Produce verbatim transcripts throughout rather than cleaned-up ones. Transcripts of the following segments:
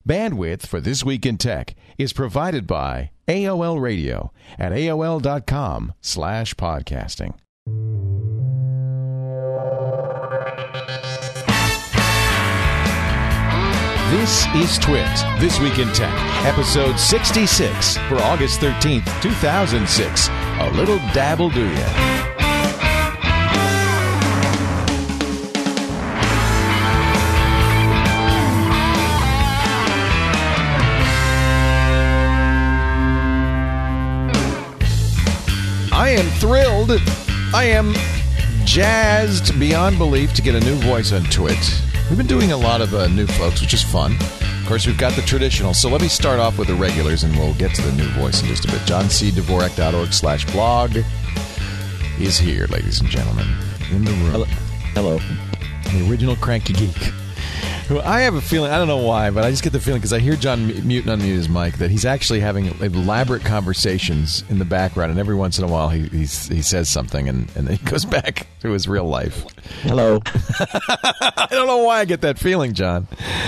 Bandwidth for This Week in Tech is provided by A O L Radio at A O L dot com slash podcasting. This is Twit, This Week in Tech, episode sixty-six for August thirteenth, two thousand six. A little dabble do ya. I am thrilled. I am jazzed beyond belief to get a new voice on Twit. We've been doing a lot of uh, new folks, which is fun. Of course, we've got the traditional. So let me start off with the regulars, and we'll get to the new voice in just a bit. John C. Dvorak dot org slash blog is here, ladies and gentlemen, in the room. Hello. Hello. The original Cranky Geek. Who I have a feeling, I don't know why, but I just get the feeling, because I hear John mute and unmute his mic, that he's actually having elaborate conversations in the background, and every once in a while he he's, he says something, and, and then he goes back to his real life. Hello. I don't know why I get that feeling, John.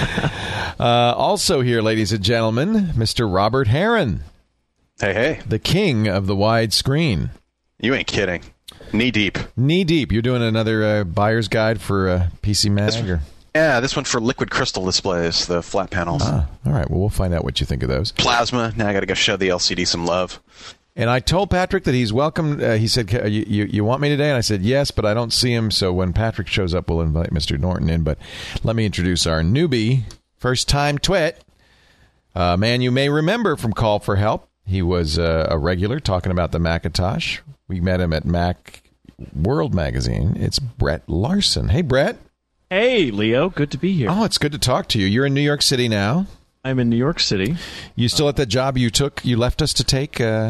Uh, also here, ladies and gentlemen, Mister Robert Heron. Hey, hey. The king of the wide screen. You ain't kidding. Knee deep. Knee deep. You're doing another uh, buyer's guide for uh, P C Mag? This, or? Yeah, this one for liquid crystal displays, the flat panels. Ah, all right. Well, we'll find out what you think of those. Plasma. Now I got to go show the L C D some love. And I told Patrick that he's welcome. Uh, he said, you, you, you want me today? And I said, yes, but I don't see him. So when Patrick shows up, we'll invite Mister Norton in. But let me introduce our newbie, first-time twit. A uh, man you may remember from Call for Help. He was uh, a regular talking about the Macintosh. We met him at Mac World Magazine. It's Brett Larson. Hey, Brett. Hey, Leo. Good to be here. Oh, it's good to talk to you. You're in New York City now. I'm in New York City. You still at the job you took, you left us to take? Uh...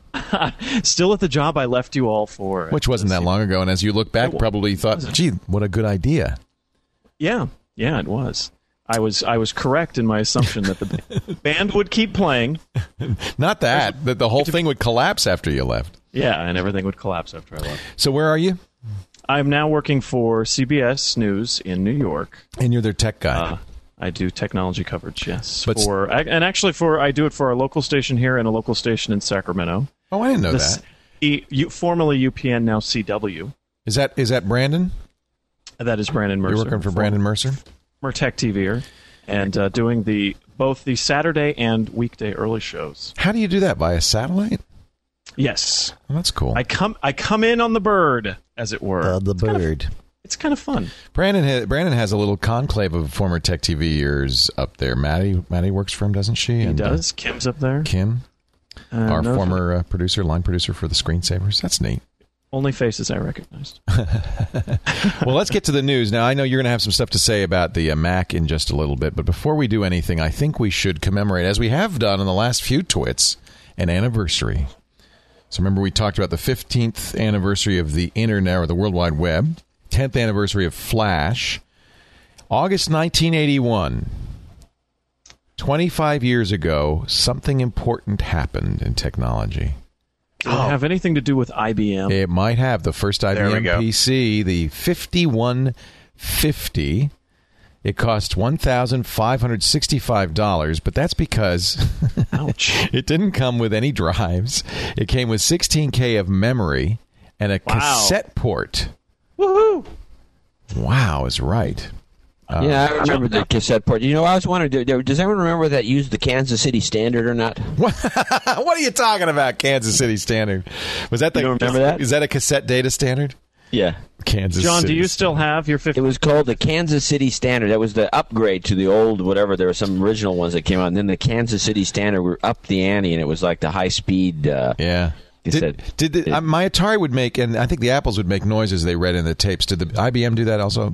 Still at the job I left you all for. Which wasn't that long ago, and as you look back, probably thought, gee, what a good idea. Yeah, yeah, it was. I was I was correct in my assumption that the band would keep playing. Not that, that the whole thing would collapse after you left. Yeah, and everything would collapse after I left. So where are you? I'm now working for C B S News in New York. And you're their tech guy. Uh, I do technology coverage, yes. But for and actually for I do it for our local station here and a local station in Sacramento. Oh, I didn't know this, that. E, U, formerly U P N, now C W. Is that is that Brandon? That is Brandon Mercer. You're working for Brandon Mercer? Mertech TVer, and uh, doing the both the Saturday and weekday early shows. How do you do that? Via satellite? Yes. Well, that's cool. I come I come in on the bird, as it were. Uh, the it's bird. Kind of, it's kind of fun. Brandon ha- Brandon has a little conclave of former Tech TVers up there. Maddie Maddie works for him, doesn't she? He and, does. Uh, Kim's up there. Kim, uh, our no, former uh, producer, line producer for the Screensavers. That's neat. Only faces I recognized. Well, let's get to the news. Now, I know you're going to have some stuff to say about the uh, Mac in just a little bit, but before we do anything, I think we should commemorate, as we have done in the last few twits, an anniversary. So remember, we talked about the fifteenth anniversary of the Internet, or the World Wide Web, tenth anniversary of Flash. August nineteen eighty-one, twenty-five years ago, something important happened in technology. Does it have anything to do with I B M? It might have. The first I B M P C, the fifty-one fifty. It cost one thousand five hundred sixty-five dollars, but that's because Ouch. It didn't come with any drives. It came with sixteen K of memory and a wow. cassette port. Woohoo! Wow is right. Uh, yeah, I remember the cassette port. You know, I was wondering, does anyone remember that used the Kansas City Standard or not? What, what are you talking about, Kansas City Standard? Was that the? You don't remember that? Is that a cassette data standard? Yeah. Kansas John, City do you Standard. still have your fifty? It was called the Kansas City Standard. That was the upgrade to the old whatever. There were some original ones that came out, and then the Kansas City Standard were up the ante, and it was like the high speed. Uh, yeah. Did, did the, uh, my Atari would make, and I think the Apples would make noises they read in the tapes. Did the I B M do that also?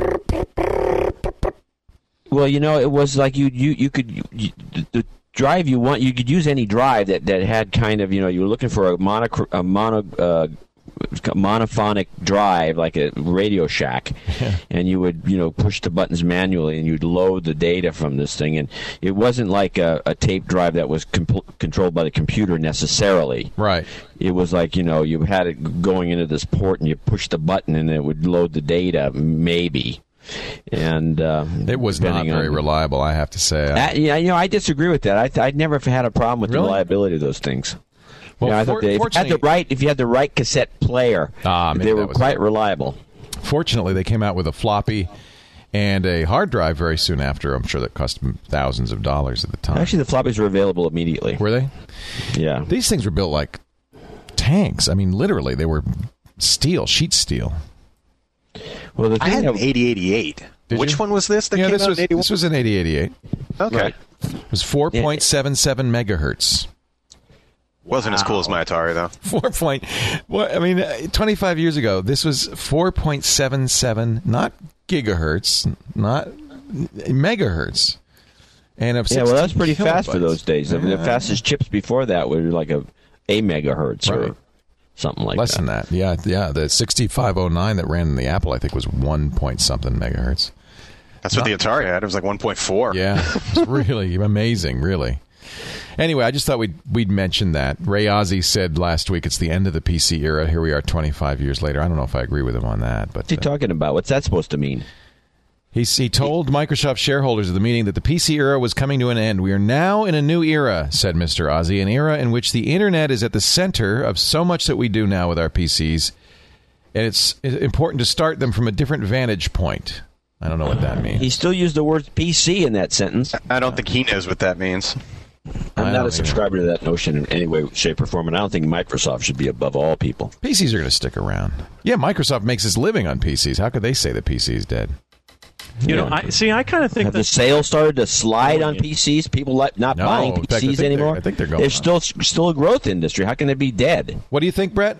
Well, you know, it was like you you you could you, the drive you want. You could use any drive that, that had kind of, you know, you were looking for a mono a mono. Uh, monophonic drive like a Radio Shack, yeah. And you would, you know, push the buttons manually and you'd load the data from this thing, and it wasn't like a, a tape drive that was comp- controlled by the computer necessarily. Right. It was like, you know, you had it going into this port and you push the button and it would load the data, maybe. And uh, it was not very on, reliable, I have to say. Uh, yeah, you know, I disagree with that. I th- I'd never had a problem with really? the reliability of those things. Well, you know, I for, thought they, if, you had the right, if you had the right cassette player, ah, they were quite it. reliable. Fortunately, they came out with a floppy and a hard drive very soon after. I'm sure that cost them thousands of dollars at the time. Actually, the floppies were available immediately. Were they? Yeah. These things were built like tanks. I mean, literally, they were steel, sheet steel. Well, the thing I had an eighty eighty-eight. Did Which you? one was this that yeah, came this out was, in eighty-one? This was an eighty eighty-eight. Okay. Right. It was four point seven seven megahertz. Wasn't wow. as cool as my Atari, though. Four point. Well, I mean, twenty-five years ago, this was four point seven seven, not gigahertz, not megahertz. And of yeah, well, that's pretty kilobytes. fast for those days. I mean, the fastest chips before that were like a a megahertz right. or something like Less that. Less than that. Yeah, yeah. The sixty-five oh nine that ran in the Apple, I think, was one point something megahertz. That's what not, the Atari had. It was like one point four. Yeah, it's really amazing, really. Anyway, I just thought we'd we'd mention that. Ray Ozzie said last week it's the end of the P C era. Here we are, twenty-five years later. I don't know if I agree with him on that. But what's he uh, talking about? What's that supposed to mean? He he told Microsoft shareholders at the meeting that the P C era was coming to an end. We are now in a new era, said Mister Ozzie, an era in which the internet is at the center of so much that we do now with our P Cs, and it's important to start them from a different vantage point. I don't know what that means. He still used the word P C in that sentence. I don't think he knows what that means. I'm not a subscriber to that notion in any way, shape, or form, and I don't think Microsoft should be above all people. P Cs are going to stick around. Yeah, Microsoft makes its living on P Cs. How could they say the P C is dead? You yeah. know, I see. I kind of think Have that the sales started to slide on P Cs. People like not no, buying P Cs fact, I anymore. I think they're going. There's still still a growth industry. How can it be dead? What do you think, Brett?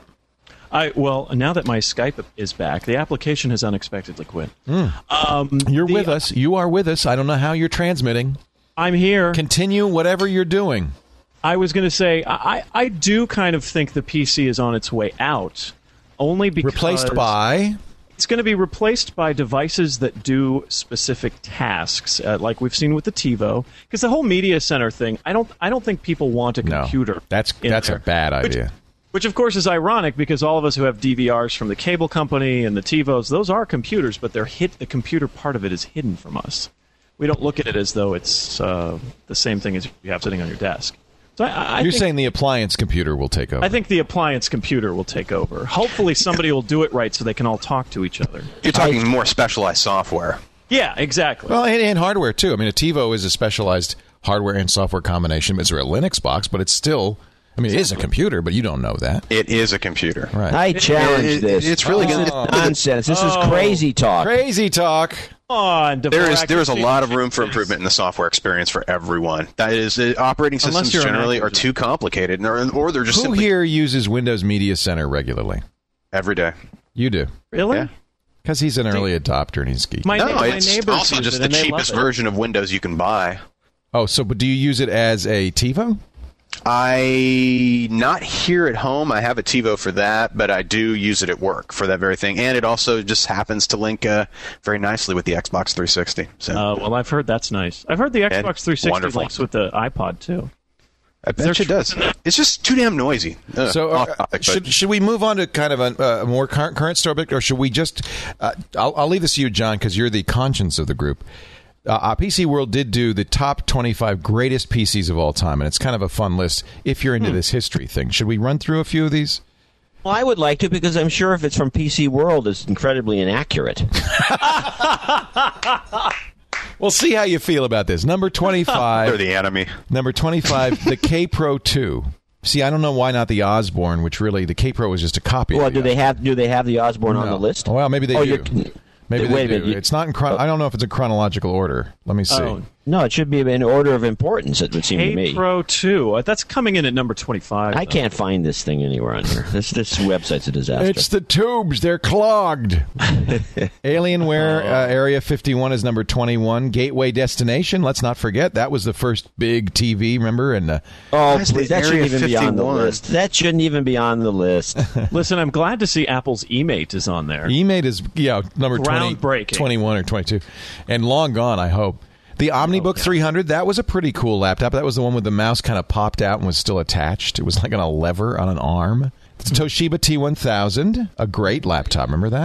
I well, now that my Skype is back, the application has unexpectedly quit. Mm. Um, you're the, with us. You are with us. I don't know how you're transmitting. I'm here. Continue whatever you're doing. I was going to say, I, I do kind of think the P C is on its way out, only because... Replaced by? It's going to be replaced by devices that do specific tasks, uh, like we've seen with the TiVo. Because the whole media center thing, I don't I don't think people want a computer. No, that's that's there. a bad idea. Which, which, of course, is ironic because all of us who have D V Rs from the cable company and the TiVos, those are computers, but they're hid, the computer part of it is hidden from us. We don't look at it as though it's uh, the same thing as you have sitting on your desk. So I, I You're think, saying the appliance computer will take over. I think the appliance computer will take over. Hopefully somebody will do it right so they can all talk to each other. You're talking I, more specialized software. Yeah, exactly. Well, and, and hardware, too. I mean, a TiVo is a specialized hardware and software combination. It's a Linux box, but it's still... I mean, it is a computer, but you don't know that. It is a computer. Right. I challenge it, it, this. It's really oh. good. Nonsense. This oh. is crazy talk. Crazy talk. On, there is there is a lot of room for improvement in the software experience for everyone. That is, uh, operating systems generally are too complicated, or, or they're just Who simply... here uses Windows Media Center regularly? Every day. You do. Really? Yeah. Because he's an early adopter and he's geeky. My, no, na- my it's neighbors also use just it the and cheapest version of Windows you can buy. Oh, so but do you use it as a TiVo? I not here at home. I have a TiVo for that, but I do use it at work for that very thing, and it also just happens to link uh, very nicely with the Xbox three sixty. So, uh, well, I've heard that's nice. I've heard the Xbox and three sixty wonderful. links with the iPod too. I bet it does. It's just too damn noisy. Ugh, so, uh, topic, should should we move on to kind of a, a more current, current subject, or should we just? Uh, I'll, I'll leave this to you, John, because you're the conscience of the group. Uh, P C World did do the top twenty-five greatest P Cs of all time, and it's kind of a fun list if you're into hmm. this history thing. Should we run through a few of these? Well, I would like to, because I'm sure if it's from P C World, it's incredibly inaccurate. We'll see how you feel about this. Number twenty-five. They're the enemy. Number twenty-five, the K Pro two. See, I don't know why not the Osborne, which really, the K Pro was just a copy well, of the do they have do they have the Osborne no. on the list? Well, maybe they oh, do. Maybe Wait they a do. minute. It's not in chron- I don't know if it's in chronological order. Let me see. Oh. No, it should be in order of importance, it would seem K to me. K Pro two. Uh, that's coming in at number twenty-five. I though. can't find this thing anywhere on here. This this website's a disaster. It's the tubes. They're clogged. Alienware uh, Area fifty-one is number twenty-one. Gateway Destination, let's not forget, that was the first big T V, remember? And uh, Oh, please, that shouldn't even be on the list. That shouldn't even be on the list. Listen, I'm glad to see Apple's eMate is on there. eMate is, yeah, number twenty, twenty-one or twenty-two. And long gone, I hope. The OmniBook three hundred, that was a pretty cool laptop. That was the one with the mouse kind of popped out and was still attached. It was like on a lever on an arm. The Toshiba T one thousand, a great laptop. Remember that?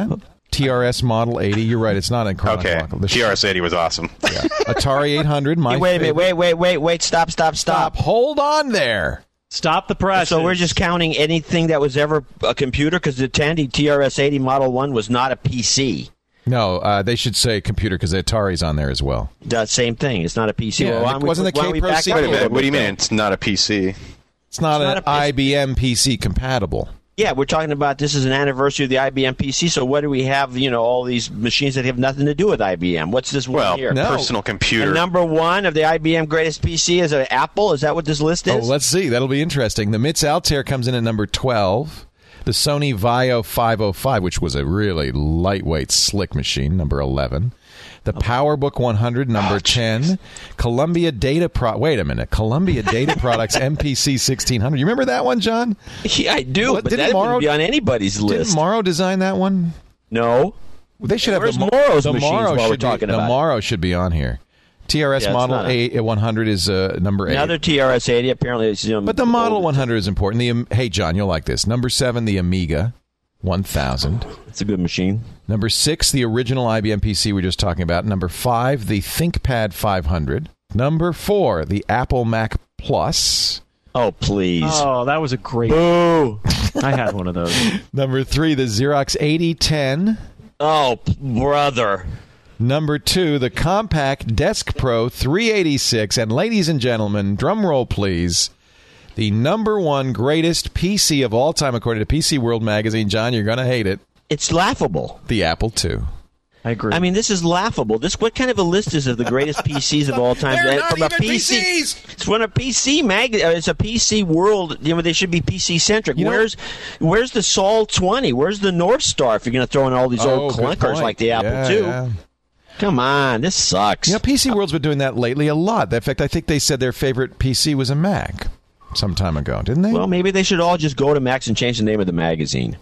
T R S Model eighty. You're right. It's not in Okay. chronological. The T R S eighty was awesome. Yeah. Atari eight hundred. My Hey, wait a minute. favorite. Wait, wait, wait, wait. Stop, stop, Stop. stop. Hold on there. Stop the press. So we're just counting anything that was ever a computer because the Tandy T R S eighty Model one was not a P C. No, uh, they should say computer because the Atari's on there as well. The same thing. It's not a P C. Yeah, well, why don't we wasn't put- the why don't we K-Pro back C- up Wait a little minute. What do you bit, mean though? it's not a P C? It's not It's an not a- I B M P C compatible. Yeah, we're talking about this is an anniversary of the I B M P C. So what do we have? You know, all these machines that have nothing to do with I B M. What's this one Well, here? no. personal computer. And number one of the I B M greatest P C is an Apple. Is that what this list Oh, is? let's see. That'll be interesting. The M I T S Altair comes in at number twelve. The Sony Vaio five oh five, which was a really lightweight, slick machine, number eleven. The PowerBook one hundred, number Oh, ten. Columbia Data Pro. Wait a minute. Columbia Data Products M P C sixteen hundred. You remember that one, John? Yeah, I do, What, but didn't that Morrow- wouldn't be on anybody's Didn't list. Morrow design that one? No. They should have Where's the Mo- Morrow's the machines Morrow while we're should be- talking the about it? Morrow should be on here. T R S Yeah, it's Model not. eight one hundred is uh, number eight. Another T R S eighty apparently is, you know, But the Model old. one hundred is important. The Am- Hey, John, you'll like this. Number seven, the Amiga one thousand. It's a good machine. Number six, the original I B M P C we were just talking about. Number five, the ThinkPad five hundred. Number four, the Apple Mac Plus. Oh, please. Oh, that was a great. Boo. I had one of those. Number three, the Xerox eighty ten. Oh, p- brother. Number two, the Compaq Desk Pro three eighty-six. And ladies and gentlemen, drum roll please, the number one greatest P C of all time according to P C World Magazine. John, you're going to hate it. It's laughable. The Apple two. I agree. I mean, this is laughable. This what kind of a list is of the greatest P Cs of all time? They're That- not from a even P C, P Cs. It's from a P C mag. uh, It's a P C world. You know, they should be P C centric. You know- Where's Where's the Sol twenty? Where's the North Star? If you're going to throw in all these Oh, old good clunkers point. like the Apple Yeah, two, yeah. come on, this sucks. You know, P C World's been doing that lately a lot. In fact, I think they said their favorite P C was a Mac some time ago, didn't they? Well, maybe they should all just go to Max and change the name of the magazine.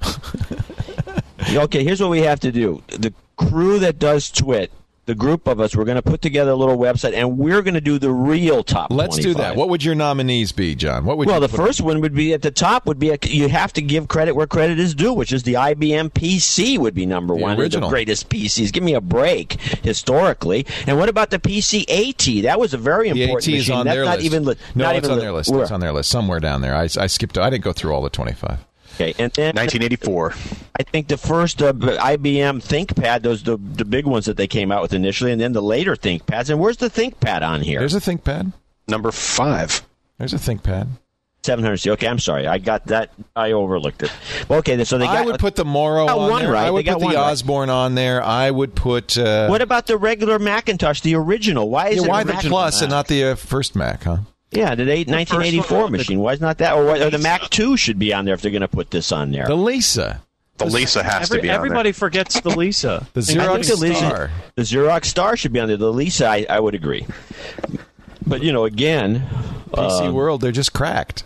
Okay, here's what we have to do. The crew that does Twit, the group of us, we're going to put together a little website, and we're going to do the real top Let's do twenty-five. that. What would your nominees be, John? What would Well, you the put- first one would be at the top. Would be a, you have to give credit where credit is due, which is the I B M P C would be number The one. of original. The greatest P Cs. Give me a break historically. And what about the P C AT? That was a very The important AT is machine. on That's their not list. even li- no, not it's even on li- their list. where? It's on their list somewhere down there. I, I skipped. I didn't go through all the twenty-five. Okay, and then nineteen eighty-four. I think the first uh, I B M ThinkPad, those the the big ones that they came out with initially, and then the later ThinkPads. And where's the ThinkPad on here? There's a ThinkPad. Number five. There's a ThinkPad. seven hundred C. Okay, I'm sorry, I got that. I overlooked it. Well, okay, so they got. I would put the Morrow got on one there. right. I would They got put the one right. Osborne on there. I would put. Uh, What about the regular Macintosh, the original? Why is yeah, it why a the Macintosh? Plus and not the uh, first Mac, huh? Yeah, the eight, nineteen eighty-four one, the- machine. Why is not that? Or, what, or the Mac two should be on there if they're going to put this on there. The Lisa. The Lisa has Every, to be on everybody forgets the Lisa. The I Xerox think the Lisa- Star. The Xerox Star should be on there. The Lisa, I, I would agree. But you know, again, P C uh, World, they're just cracked.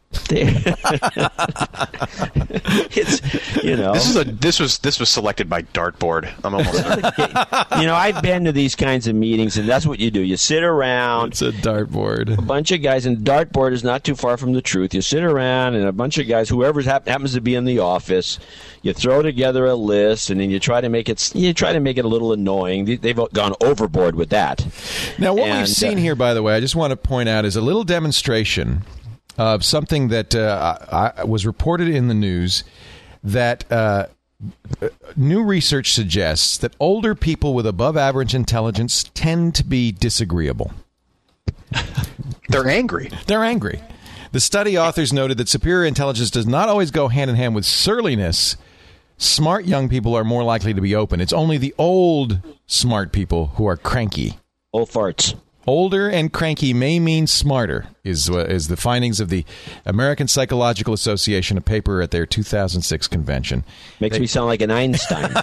it's you know. there. This is a this was this was selected by Dartboard. I'm almost certain. you know, I've been to these kinds of meetings, and that's what you do. You sit around. It's a dartboard. A bunch of guys, and dartboard is not too far from the truth. You sit around, and a bunch of guys, whoever hap- happens to be in the office, you throw together a list, and then you try to make it. You try to make it a little annoying. They- They've gone overboard with that. Now, what And, we've seen uh, here, by the way, I just want to point out is a little demonstration of something that uh, I, I was reported in the news that uh, new research suggests that older people with above average intelligence tend to be disagreeable. They're angry. They're angry. The study authors noted that superior intelligence does not always go hand in hand with surliness. Smart young people are more likely to be open. It's only the old smart people who are cranky. Old farts. Older and cranky may mean smarter, is uh, is the findings of the American Psychological Association, a paper at their two thousand six convention. Makes me sound like an Einstein.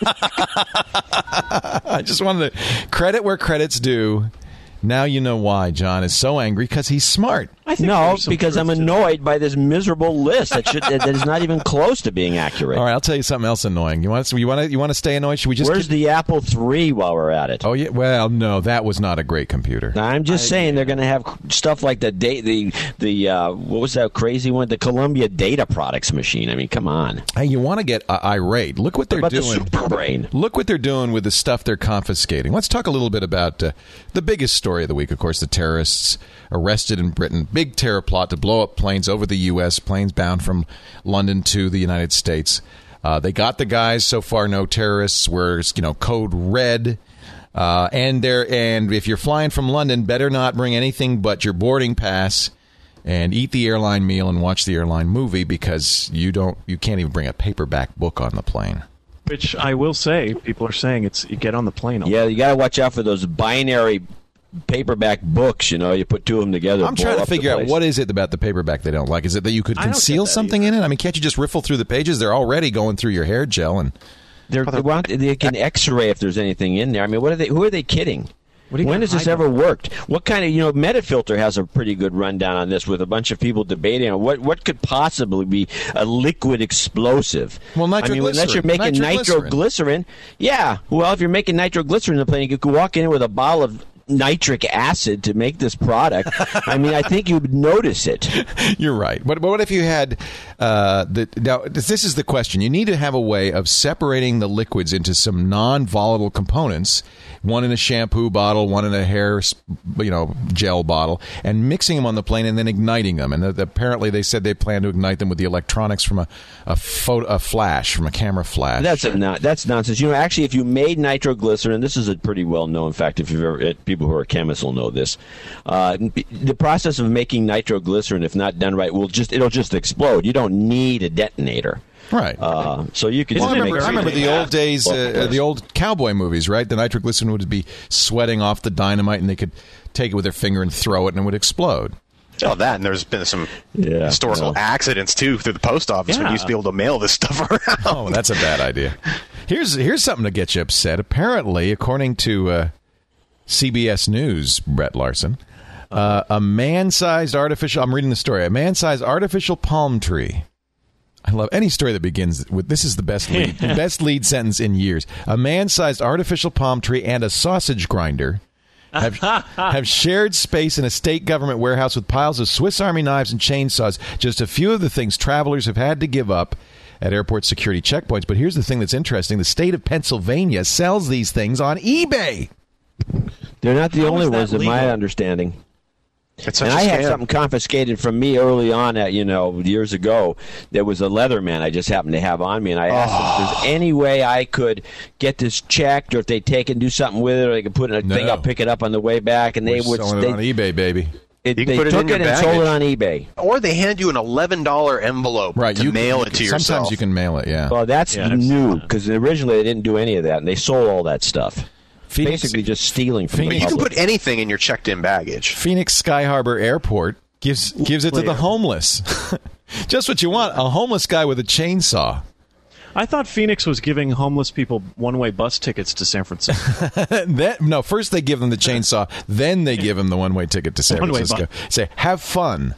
I just wanted to credit where credit's due. Now you know why John is so angry, because he's smart. I think No, there's some because I'm truth to that. annoyed by this miserable list that should that is not even close to being accurate. All right, I'll tell you something else annoying. You want to, you want to, you want to stay annoyed? Should we just? Where's the Apple three while we're at it? Oh yeah. Well, no, that was not a great computer. I'm just saying they're going to have stuff like the da- the the uh, what was that crazy one? The Columbia Data Products machine. I mean, come on. Hey, you want to get uh, irate? Look what they're What about doing. the Super Brain? Look what they're doing with the stuff they're confiscating. Let's talk a little bit about uh, the biggest story of the week. Of course, the terrorists arrested in Britain. Big terror plot to blow up planes over the U S, planes bound from London to the United States. Uh, they got the guys. So far, no terrorists. Were, you know, code red. Uh, and there, and if you're flying from London, better not bring anything but your boarding pass and eat the airline meal and watch the airline movie, because you don't, you can't even bring a paperback book on the plane. Which I will say, people are saying it's you get on the plane. A Yeah, lot. you got to watch out for those binary paperback books. You know, you put two of them together. I'm blow trying to up the figure out place. what is it about the paperback they don't like. Is it that you could I don't conceal get that something in it? I mean, can't you just riffle through the pages? They're already going through your hair gel, and They're, they, want, they can X-ray if there's anything in there. I mean, what are they? Who are they kidding? What are you When gonna has this hide ever worked? What kind of, you know, Metafilter has a pretty good rundown on this with a bunch of people debating on what, what could possibly be a liquid explosive. Well, I mean, unless you're nitroglycerin. making Nitroglycerin. nitroglycerin. Yeah, well, if you're making nitroglycerin in the plane, you could walk in with a bottle of nitric acid to make this product. I mean, I think you'd notice it. you're right. But, but what if you had uh, the now? This is the question. You need to have a way of separating the liquids into some non-volatile components. One in a shampoo bottle, one in a hair, you know, gel bottle, and mixing them on the plane and then igniting them. And apparently, they said they plan to ignite them with the electronics from a a, photo, a flash, from a camera flash. That's a, no, that's nonsense. You know, actually, if you made nitroglycerin, this is a pretty well-known fact. If you've ever, people who are chemists will know this. Uh, the process of making nitroglycerin, if not done right, will just it'll just explode. You don't need a detonator. Right. Uh, so you can Well, I just remember, make I remember the everything old days, uh, the old cowboy movies, right? The nitroglycerin would be sweating off the dynamite, and they could take it with their finger and throw it, and it would explode. Oh, that, and there's been some Yeah, historical well. accidents, too, through the post office when Yeah. you used to be able to mail this stuff around. Oh, that's a bad idea. Here's here's something to get you upset. Apparently, according to uh, C B S News, Brett Larson, uh, a man-sized artificial, I'm reading the story, a man-sized artificial palm tree. I love any story that begins with, this is the best lead, the best lead sentence in years. A man-sized artificial palm tree and a sausage grinder have, have shared space in a state government warehouse with piles of Swiss Army knives and chainsaws. Just a few of the things travelers have had to give up at airport security checkpoints. But here's the thing that's interesting. The state of Pennsylvania sells these things on eBay. They're not the How only is that ones, in my legal? understanding. It's such And a I had scam. something confiscated from me early on, at you know, years ago. There was a Leatherman I just happened to have on me, and I asked them if there's any way I could get this checked, or if they take and do something with it, or they could put in a thing, No. I'll pick it up on the way back, and they We're would. selling They, it on eBay, baby. it, You can they put it took in your it and sold it baggage. on eBay. Or they hand you an eleven dollars envelope Right. to you mail you it to can- yourself. Sometimes you can mail it, yeah. Well, that's Yeah, I've seen new, that. because originally they didn't do any of that, and they sold all that stuff. Phoenix- Basically just stealing from Phoenix- the You can public. put anything in your checked-in baggage. Phoenix Sky Harbor Airport gives gives it to the Clear. homeless. Just what you want, a homeless guy with a chainsaw. I thought Phoenix was giving homeless people one-way bus tickets to San Francisco. That, no, first they give them the chainsaw, then they give them the one-way ticket to San One-way Francisco. bus. Say, have fun.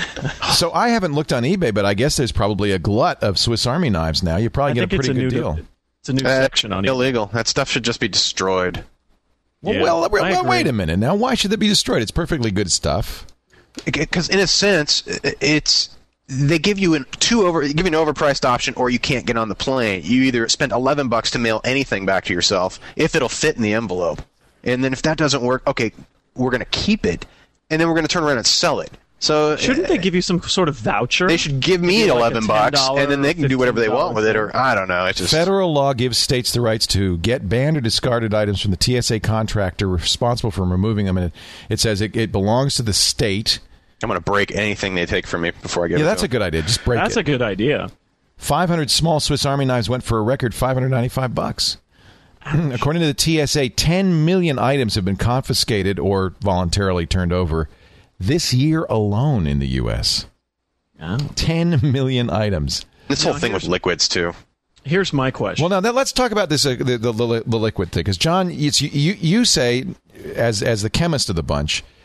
So I haven't looked on eBay, but I guess there's probably a glut of Swiss Army knives now. You probably I get a think it's pretty a good new deal. It's a new Uh, section on it. illegal. That stuff should just be destroyed. Well, Yeah, well, well, I well, agree. wait a minute now. Why should it be destroyed? It's perfectly good stuff. Because in a sense, it's they give you an two over give you an overpriced option, or you can't get on the plane. You either spend eleven bucks to mail anything back to yourself if it'll fit in the envelope, and then if that doesn't work, okay, we're going to keep it, and then we're going to turn around and sell it. So Shouldn't they give you some sort of voucher? They should give me Give you like a eleven bucks, ten dollars and then they can do whatever they want with it, or fifteen I don't know. It's just Federal law gives states the rights to get banned or discarded items from the T S A contractor responsible for removing them. And it, it says it, it belongs to the state. I'm going to break anything they take from me before I get Yeah, it. that's to a good idea. Just break That's it. a good idea. five hundred small Swiss Army knives went for a record five hundred ninety-five bucks. According to the T S A, ten million items have been confiscated or voluntarily turned over this year alone in the U S Oh. ten million items. This whole Now, thing with here's- liquids too. Here's my question. Well, now that, let's talk about this uh, the, the, the, the liquid thing, because John, it's, you you say as as the chemist of the bunch,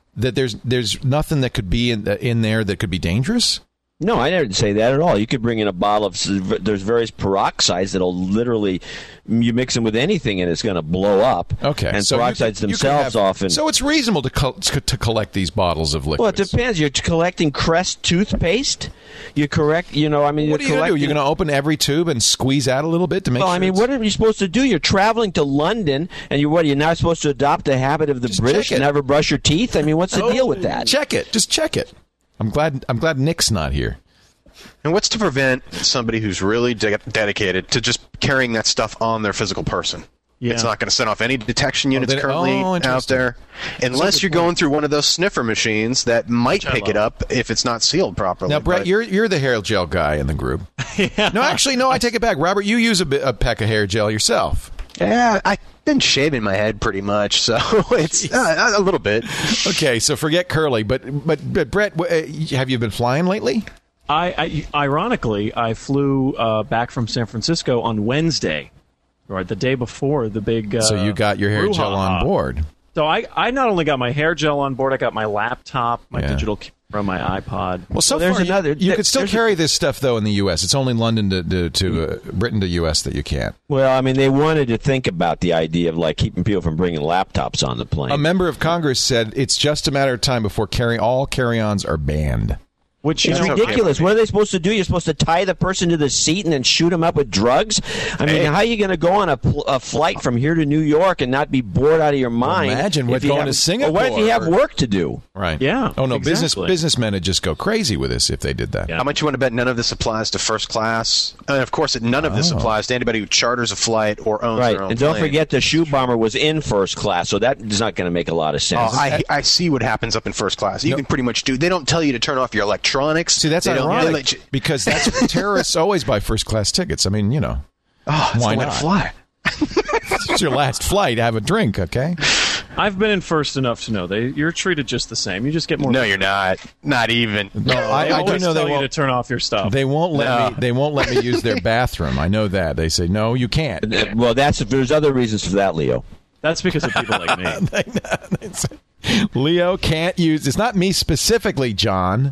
that there's there's nothing that could be in in there that could be dangerous? No, I didn't say that at all. You could bring in a bottle of, there's various peroxides that'll literally, you mix them with anything and it's going to blow up. Okay. And so peroxides you, you themselves have, often. So it's reasonable to co- to collect these bottles of liquids. Well, it depends. You're collecting Crest toothpaste. You correct, you know, I mean, what you're are you going to do? collecting- You're going to open every tube and squeeze out a little bit to make Well, sure I mean, it's- what are you supposed to do? You're traveling to London, and you're what? You're not supposed to adopt the habit of the Just British check and it. never brush your teeth? I mean, what's the deal with that? Check it. Just check it. I'm glad I'm glad Nick's not here. And what's to prevent somebody who's really de- dedicated to just carrying that stuff on their physical person? Yeah. It's not going to set off any detection units then- currently oh, out interesting. there, unless you're going through one of those sniffer machines that might I pick it love. up if it's not sealed properly. Now, Brett, But- you're you're the hair gel guy in the group. No, actually, no. I take it back. Robert, you use a, bit, a peck of hair gel yourself. yeah, I've been shaving my head pretty much, so it's uh, a little bit. Okay, so forget curly, but but, but Brett, wh- uh, have you been flying lately? I, I ironically, I flew uh, back from San Francisco on Wednesday, right, the day before the big. Uh, So you got your hair gel brouhaha. on board. So I, I not only got my hair gel on board, I got my laptop, my Yeah. digital camera, my iPod. Well, so Well, there's far, you- another- you, there- could still there's a- carry this stuff though in the U S. It's only London to to, to uh, Britain to U S that you can't. Well, I mean, they wanted to think about the idea of like keeping people from bringing laptops on the plane. A member of Congress said it's just a matter of time before carry all carry-ons are banned. Which you It's know, ridiculous. What are they supposed to do? You're supposed to tie the person to the seat and then shoot them up with drugs? I mean, Hey. how are you going to go on a, pl- a flight from here to New York and not be bored out of your mind? imagine if with you going have- to Singapore Or what if you have or- work to do? Right. Yeah, Oh no, business exactly. businessmen would just go crazy with this if they did that. Yeah. How much you want to bet none of this applies to first class? And of course, none of this Oh. applies to anybody who charters a flight or owns Right. their own And don't plane. forget the shoe bomber was in first class, so that is not going to make a lot of sense. Oh, I, I see what happens up in first class. You No. can pretty much do. They don't tell you to turn off your electronics. See, that's They don't ironic let you- because that's terrorists always buy first class tickets. I mean, you know, Oh, that's Why the way not? to fly. it's your last flight. Have a drink, okay? I've been in first enough to know they you're treated just the same. You just get more. No, you're not. Not even. No, I, They I do always know they tell you to won't. turn off your stuff. They won't let No. me. They won't let me use their bathroom. I know that. They say no, you can't. Uh, Well, that's there's other reasons for that, Leo. That's because of people like me. Leo can't use. It's not me specifically, John.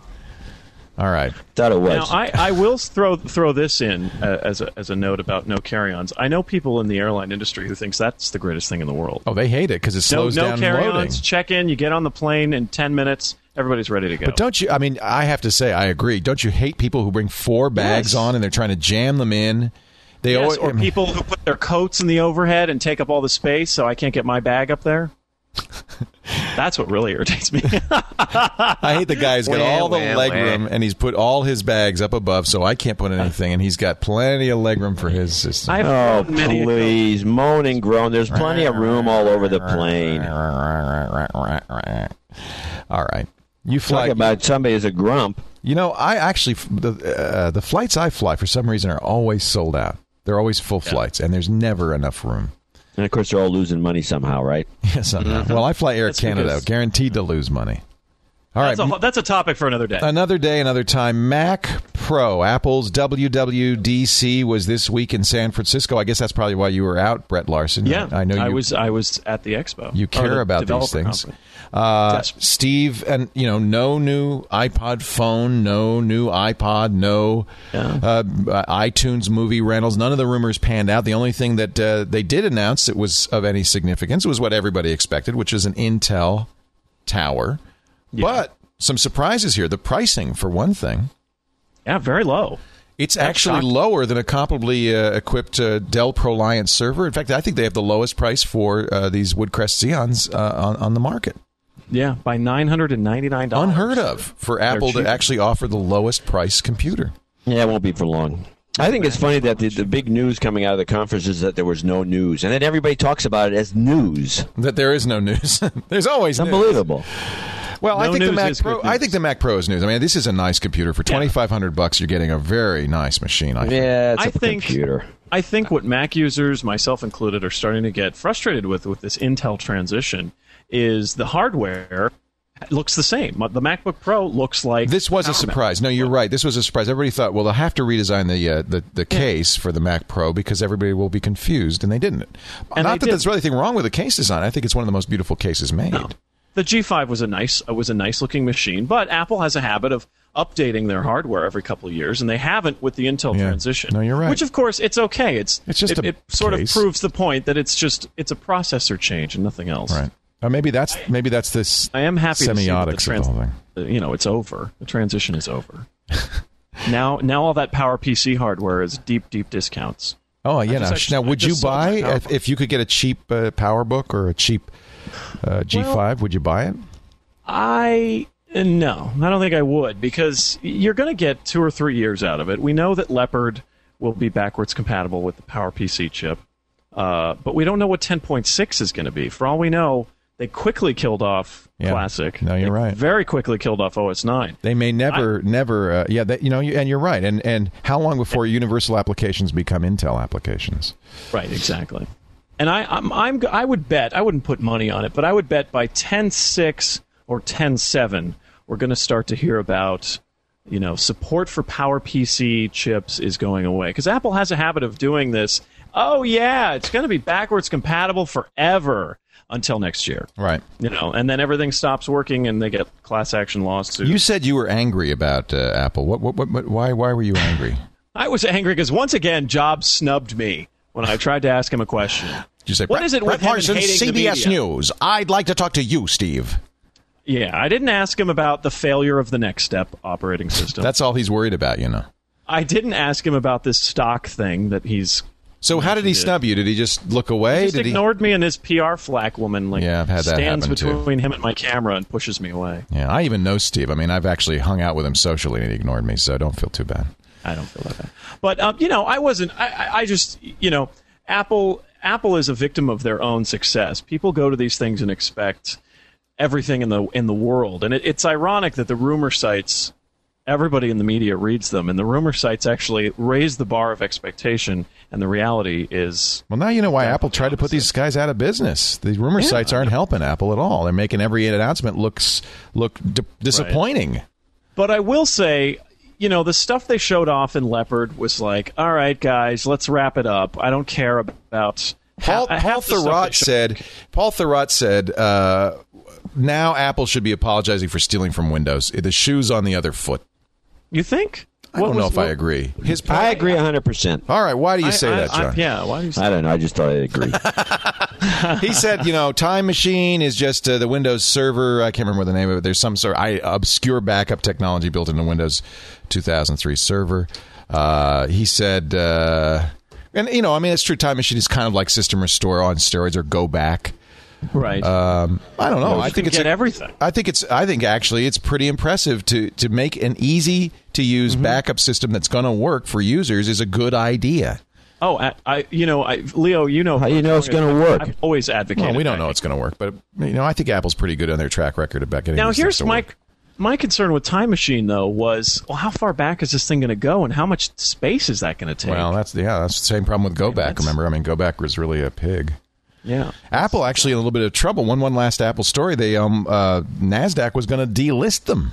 All right. Thought it was. Now, I, I will throw throw this in uh, as a as a note about no carry-ons. I know people in the airline industry who thinks that's the greatest thing in the world. Oh, they hate it because it no slows no down carry-ons. loading. Check in. You get on the plane in ten minutes. Everybody's ready to go. But don't you? I mean, I have to say, I agree. Don't you hate people who bring four bags Yes. on and they're trying to jam them in? They yes, always, or people who put their coats in the overhead and take up all the space, so I can't get my bag up there. That's what really irritates me. I hate the guy who's got Wah, all the wah, leg wah. room and he's put all his bags up above, so I can't put anything, and he's got plenty of leg room for his system. I've Oh, flown many a coach. please. Moan and groan. There's plenty of room all over the plane. All right. You Talk fly. about somebody as a grump. You know, I actually the uh, the flights I fly for some reason are always sold out. They're always full flights, and there's never enough room. And, of course, they're all losing money somehow, right? Yes, I'm not. Well, I fly Air That's Canada, because- guaranteed to lose money. All right, That's a, that's a topic for another day. another day, another time. Mac Pro, Apple's W W D C was this week in San Francisco. I guess that's probably why you were out, Brett Larson. yeah, I know you, I was I was at the expo. you Or care the about these developer things. conference. Uh, Yes. Steve, and you know, no new iPod phone, no new iPod, no Yeah. uh, iTunes movie rentals. None of the rumors panned out. The only thing that uh, they did announce that was of any significance was what everybody expected, which is an Intel tower. But some surprises here. The pricing, for one thing. Yeah, very low. It's That's actually shocking. lower than a comparably uh, equipped uh, Dell ProLiant server. In fact, I think they have the lowest price for uh, these Woodcrest Xeons uh, on, on the market. Yeah, by nine hundred and ninety nine dollars. Unheard of for Apple to cheap. actually offer the lowest price computer. Yeah, it won't be for long. I think it's funny that the, the big news coming out of the conference is that there was no news, and then everybody talks about it as news. That there is no news. There's always news. Unbelievable. Well, I No think the news Mac is good Pro. I news. think the Mac Pro is news. I mean, this is a nice computer for twenty five hundred bucks. You're getting a very nice machine. I think. Yeah, it's I a think- computer. I think what Mac users, myself included, are starting to get frustrated with with this Intel transition is the hardware looks the same. The MacBook Pro looks like This was a our surprise. No, you're right. This was a surprise. Everybody thought, well, they'll have to redesign the uh, the, the case for the Mac Pro because everybody will be confused, and they didn't. And Not they that did. there's anything wrong with the case design. I think it's one of the most beautiful cases made. No. the G five was a nice uh, was a nice looking machine, but Apple has a habit of updating their hardware every couple of years, and they haven't with the Intel Yeah. transition. No, you're right. Which, of course, it's okay. It's It's just it, a it sort case. of proves the point that it's just it's a processor change and nothing else. Right. Or maybe that's maybe that's this I am happy to see that the semiotics trans- of the whole thing. uh, you know, it's over. The transition is over. now, now all that PowerPC hardware is deep, deep discounts. Oh yeah. I Now, just- now I would you just sold buy my if, if you could get a cheap uh, PowerBook or a cheap uh, G five? would you buy it? I no, I don't think I would, because you're going to get two or three years out of it. We know that Leopard will be backwards compatible with the PowerPC chip, uh, but we don't know what ten point six is going to be. For all we know, they quickly killed off Yeah. Classic. No, you're They right. Very quickly killed off O S nine. They may never, never. Uh, yeah, that, you know, you, and you're right. And and how long before universal applications become Intel applications? Right, exactly. And I, I'm, I'm, I would bet, I wouldn't put money on it, but I would bet by ten six or ten seven, we're going to start to hear about, you know, support for PowerPC chips is going away. Because Apple has a habit of doing this. Oh, yeah, it's going to be backwards compatible forever until next year. Right. You know, and then everything stops working and they get class action lawsuits. You said you were angry about uh, Apple. What, what, what, what? Why? Why were you angry? I was angry because once again, Jobs snubbed me when I tried to ask him a question. Did you say, What Brett, is it with Brett him and Morrison, hating the C B S media? News. I'd like to talk to you, Steve. Yeah, I didn't ask him about the failure of the Next Step operating system. That's all he's worried about, you know. I didn't ask him about this stock thing that he's So how did he snub you? Did he just look away? he just did ignored me, and his P R flack woman like Yeah, I've had that stands happen, too. between him and my camera and pushes me away. he? Yeah, I even know Steve. I mean, I've actually hung out with him socially, and he ignored me. So don't feel too bad. I don't feel that bad. But um, you know, I wasn't. I, I, I just you know, Apple Apple is a victim of their own success. People go to these things and expect everything in the in the world, and it, it's ironic that the rumor sites, everybody in the media reads them, and the rumor sites actually raise the bar of expectation, and the reality is Well, now you know why Apple tried to put these guys out of business. These rumor Yeah. sites aren't helping Apple at all. They're making every announcement looks look d- disappointing. But I will say, you know, the stuff they showed off in Leopard was like, all right, guys, let's wrap it up. I don't care about. Paul, ha- Paul half the stuff they Thurrott showed- said. Paul Thurrott said. Uh, now Apple should be apologizing for stealing from Windows. The shoe's on the other foot. You think? I don't know if I agree. His point, I agree one hundred percent. All right, why do you I- say I- that, I- John? yeah, why do you say I don't know. I just thought I agree. He said, you know, Time Machine is just uh, the Windows Server. I can't remember the name of it. There's some sort of I, obscure backup technology built into Windows two thousand three Server. Uh, he said, uh, and you know, I mean, it's true. Time Machine is kind of like System Restore on steroids or Go Back. right? Um, I don't know. I think it's get a- everything. I think it's. I think actually, it's pretty impressive to to make an easy to use Mm-hmm. backup system that's going to work for users is a good idea. Oh, I, I you know, I, Leo, you know, How do you know it's gonna work? I've always advocated. Well, we don't know backing. it's going to work, but you know, I think Apple's pretty good on their track record about getting. Now, these here's things to my work. my concern with Time Machine, though, was well, how far back is this thing going to go, and how much space is that going to take? Well, that's yeah, that's the same problem with Go Back. that's- Remember, I mean, Go Back was really a pig. yeah. Apple actually in a little bit of trouble. One one last Apple story. They um uh, Nasdaq was going to delist them.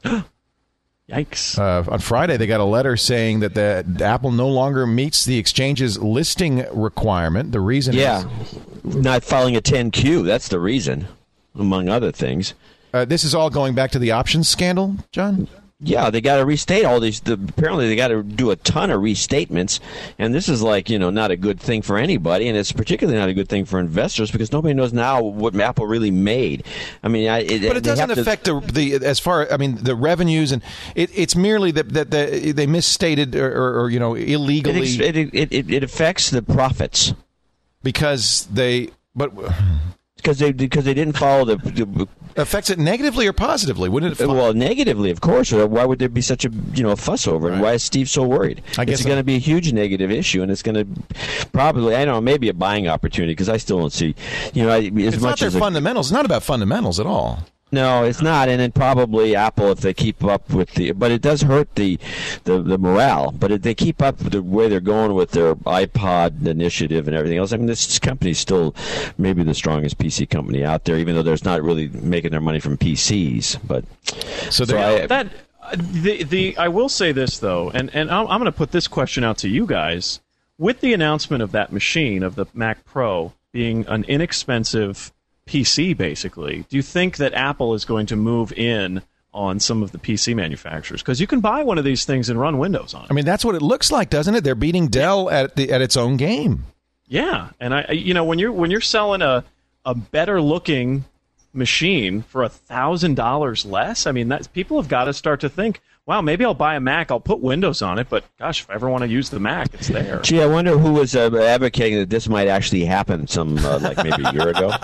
Yikes. Uh, on Friday, they got a letter saying that the Apple no longer meets the exchange's listing requirement. The reason, Yeah, is, not filing a ten Q. That's the reason, among other things. uh, this is all going back to the options scandal, John. Yeah, they got to restate all these. The, apparently, they got to do a ton of restatements, and this is like you know not a good thing for anybody, and it's particularly not a good thing for investors because nobody knows now what Apple really made. I mean, I, it, But it they doesn't have to- affect the, the as far. I mean, the revenues and it, it's merely that that the, they misstated or, or, or you know It, illegally ex- it, it, it, it affects the profits because they. But because they because they didn't follow the, the affects it negatively or positively? Wouldn't it? well negatively, of course. Or why would there be such a you know a fuss over it? And Right. why is Steve so worried? I guess it's I- going to be a huge negative issue, and it's going to probably I don't know maybe a buying opportunity because I still don't see you know as It's not much their as a, fundamentals. It's not about fundamentals at all. No, it's not, and then probably Apple if they keep up with the. But it does hurt the, the, the morale. But if they keep up with the way they're going with their iPod initiative and everything else, I mean, this company's still maybe the strongest P C company out there, even though there's not really making their money from P Cs. But So, so they, I, that uh, the the I will say this though, and and I'm, I'm going to put this question out to you guys. With the announcement of that machine of the Mac Pro being an inexpensive P C, basically. Do you think that Apple is going to move in on some of the P C manufacturers? Because you can buy one of these things and run Windows on it. I mean, that's what it looks like, doesn't it? They're beating Dell at the at its own game. Yeah, and I, you know, when you're when you're selling a a better looking machine for a thousand dollars less, I mean, that's people have got to start to think, wow, maybe I'll buy a Mac, I'll put Windows on it, but gosh, if I ever want to use the Mac, it's there. Gee, I wonder who was uh, advocating that this might actually happen some, uh, like maybe a year ago.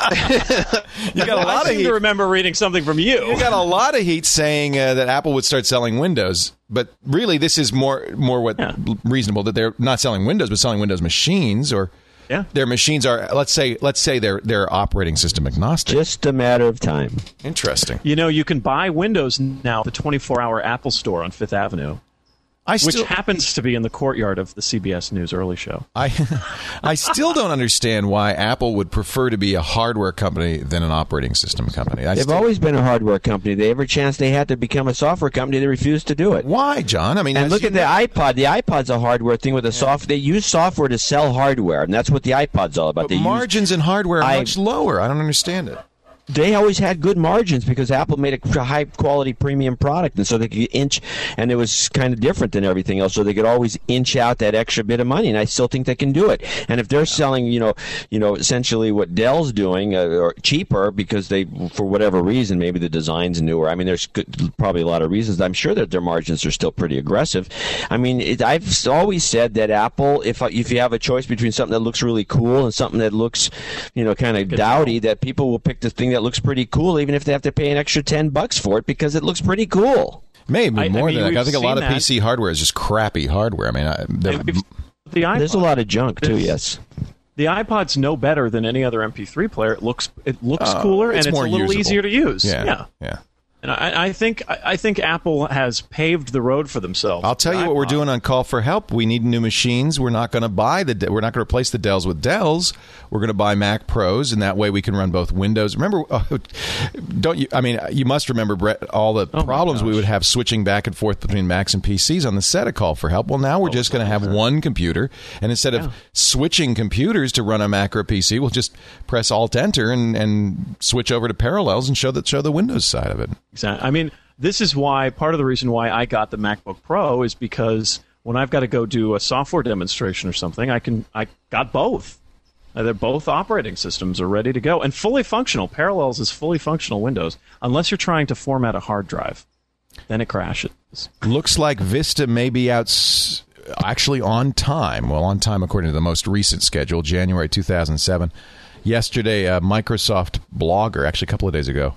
You got a lot I of seem heat. to remember reading something from you. You got a lot of heat saying uh, that Apple would start selling Windows, but really this is more more what Yeah. reasonable that they're not selling Windows, but selling Windows machines, or Yeah. their machines are let's say let's say they're they're operating system agnostic. Just a matter of time. Interesting. You know, you can buy Windows now at the twenty-four hour Apple Store on Fifth Avenue, I which still happens to be in the courtyard of the C B S News Early Show. I I still don't understand why Apple would prefer to be a hardware company than an operating system company. I They've still- always been a hardware company. They every chance they had to become a software company, they refused to do it. Why, John? I mean, And as look you at the know- iPod. The iPod's a hardware thing with a soft. They use software to sell hardware, and that's what the iPod's all about. but They use- margins in hardware are I- much lower. I don't understand it. they always had good margins because Apple made a high quality premium product, and so they could inch, and it was kind of different than everything else. So they could always inch out that extra bit of money, and I still think they can do it. And if they're selling, you know, you know, essentially what Dell's doing, uh, or cheaper because they, for whatever reason, maybe the design's newer. I mean, there's good, probably a lot of reasons. I'm sure that their margins are still pretty aggressive. I mean, it, I've always said that Apple, if if you have a choice between something that looks really cool and something that looks, you know, kind of dowdy, that people will pick the thing that looks pretty cool, even if they have to pay an extra ten bucks for it because it looks pretty cool. Maybe I- I more mean, than that. I we've think a lot seen of P that. C hardware is just crappy hardware. I mean, I, they're- And we've- the iPod, There's a lot of junk too. There's- Yes. the iPod's no better than any other M P three player. It looks it looks Uh, cooler it's and it's more a little usable. easier to use. yeah, yeah. yeah. And I, I think I I think Apple has paved the road for themselves. I'll tell you what we're doing on Call for Help. We need new machines. We're not going to buy the. We're not going to replace the Dells with Dells. We're going to buy Mac Pros, and that way we can run both Windows. Remember, uh, don't you? I mean, you must remember, Brett, all the Oh my problems we gosh. would have switching back and forth between Macs and P Cs on the set of Call for Help. Well, now we're just going to have one computer, and instead of Yeah. switching computers to run a Mac or a P C, we'll just press Alt Enter and, and switch over to Parallels and show that show the Windows side of it. Exactly. I mean, this is why part of the reason why I got the MacBook Pro is because when I've got to go do a software demonstration or something, I can I got both. Uh, They're both operating systems are ready to go and fully functional. Parallels is fully functional Windows, unless you're trying to format a hard drive. Then it crashes. Looks like Vista may be out s- actually on time. Well, on time according to the most recent schedule, January two thousand seven. Yesterday, a Microsoft blogger, actually a couple of days ago,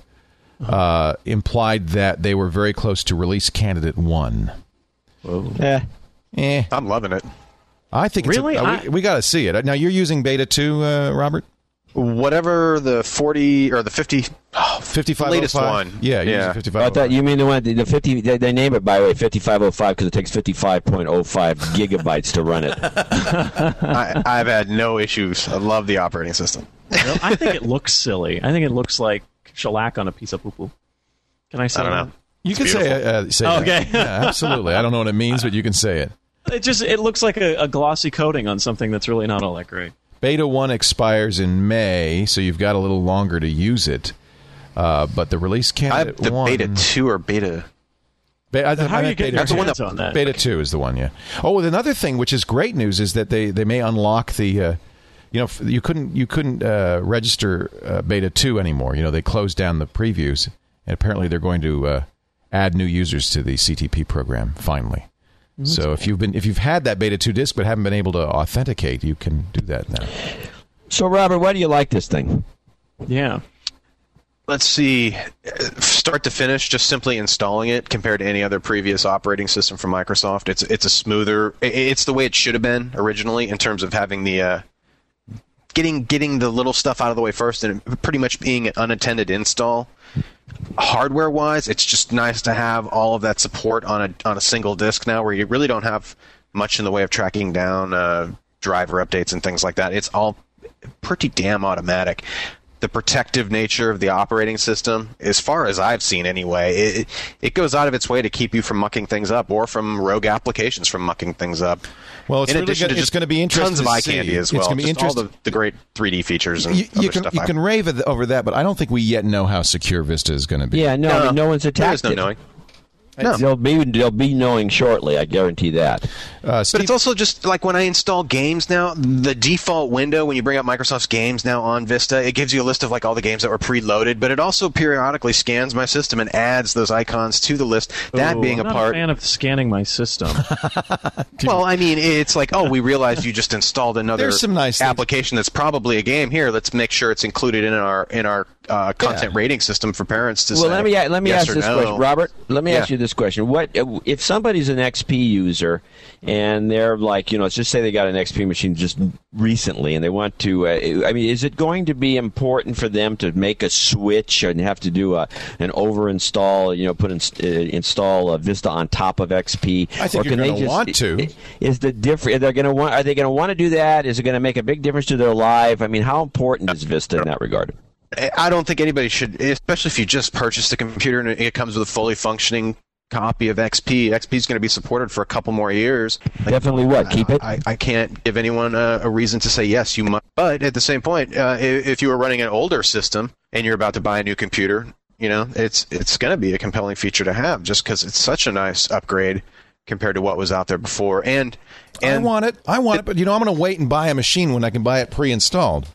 uh, implied that they were very close to release candidate one. Eh. Eh, I'm loving it. I think it's a- Really? uh, I- we, we got to see it. Now, you're using beta two, uh, Robert? Whatever the forty or the fifty, oh, fifty-five oh five? latest one. Yeah, you're Yeah. using I fifty-five oh five. thought you mean the one the fifty. They, they name it by the way fifty-five oh five because it takes fifty-five point oh five gigabytes to run it. I, I've had no issues. I love the operating system. Well, I think it looks silly. I think it looks like shellac on a piece of poo-poo. Can I say I don't that? know. You can say, uh, say that. Okay. Yeah, absolutely. I don't know what it means, but you can say it. It just it looks like a, a glossy coating on something that's really not all that great. Beta one expires in May, so you've got a little longer to use it. Uh, but the release I have candidate the one, beta two or beta. Be- I, How I are you meant getting beta, your That's the one hands that- on that? beta two is the one, yeah. Oh, with another thing, which is great news, is that they, they may unlock the. Uh, you know, f- you couldn't you couldn't uh, register uh, beta two anymore. You know, they closed down the previews, and apparently they're going to uh, add new users to the C T P program finally. So if you've been if you've had that beta two disk but haven't been able to authenticate, you can do that now. So Robert, why do you like this thing? Yeah. Let's see, uh, start to finish, just simply installing it compared to any other previous operating system from Microsoft. It's it's a smoother. i- It's the way it should have been originally in terms of having the uh, getting getting the little stuff out of the way first, and pretty much being an unattended install. Hardware wise, it's just nice to have all of that support on a on a single disk now, where you really don't have much in the way of tracking down uh, driver updates and things like that. It's all pretty damn automatic. the protective nature of the operating system, as far as I've seen anyway, it, it goes out of its way to keep you from mucking things up or from rogue applications from mucking things up. Well, it's in really addition good. to It's just going to be interesting tons of to eye see. candy as It's well. going to be Just all interesting. the, the great three D features and You, other you can stuff. you I- can rave at- over that, but I don't think we yet know how secure Vista is going to be. Yeah, no, I mean, no one's there attacked is no it. knowing. No. They'll be they'll be knowing shortly. I guarantee that. Uh, But Steve, it's also just like when I install games now, the default window when you bring up Microsoft's games now on Vista, it gives you a list of like all the games that were preloaded, but it also periodically scans my system and adds those icons to the list. That Ooh, being I'm a not part. a fan of scanning my system. Well, I mean, it's like, oh, we realized you just installed another There's some nice things. application that's probably a game here. Let's make sure it's included in our in our uh, content Yeah. rating system for parents to Well, say. let me let me yes ask or this no. question, Robert. Let me Yeah. ask you this question: What if somebody's an X P user and they're like, you know, let's just say they got an X P machine just recently and they want to? Uh, I mean, is it going to be important for them to make a switch and have to do a an overinstall? You know, put in, uh, install uh, Vista on top of X P? I think or you're can they gonna just- want to. Is the different? They're going to want? Are they going to want to do that? Is it going to make a big difference to their life? I mean, how important is Vista in that regard? I don't think anybody should, especially if you just purchased a computer and it comes with a fully functioning copy of X P. X P is going to be supported for a couple more years. Like, Definitely what? Keep it? I, I can't give anyone a, a reason to say yes, you must. But at the same point, uh, if, if you were running an older system and you're about to buy a new computer, you know, it's it's going to be a compelling feature to have just because it's such a nice upgrade compared to what was out there before. And, and I want it. I want it, but you know, I'm going to wait and buy a machine when I can buy it pre-installed.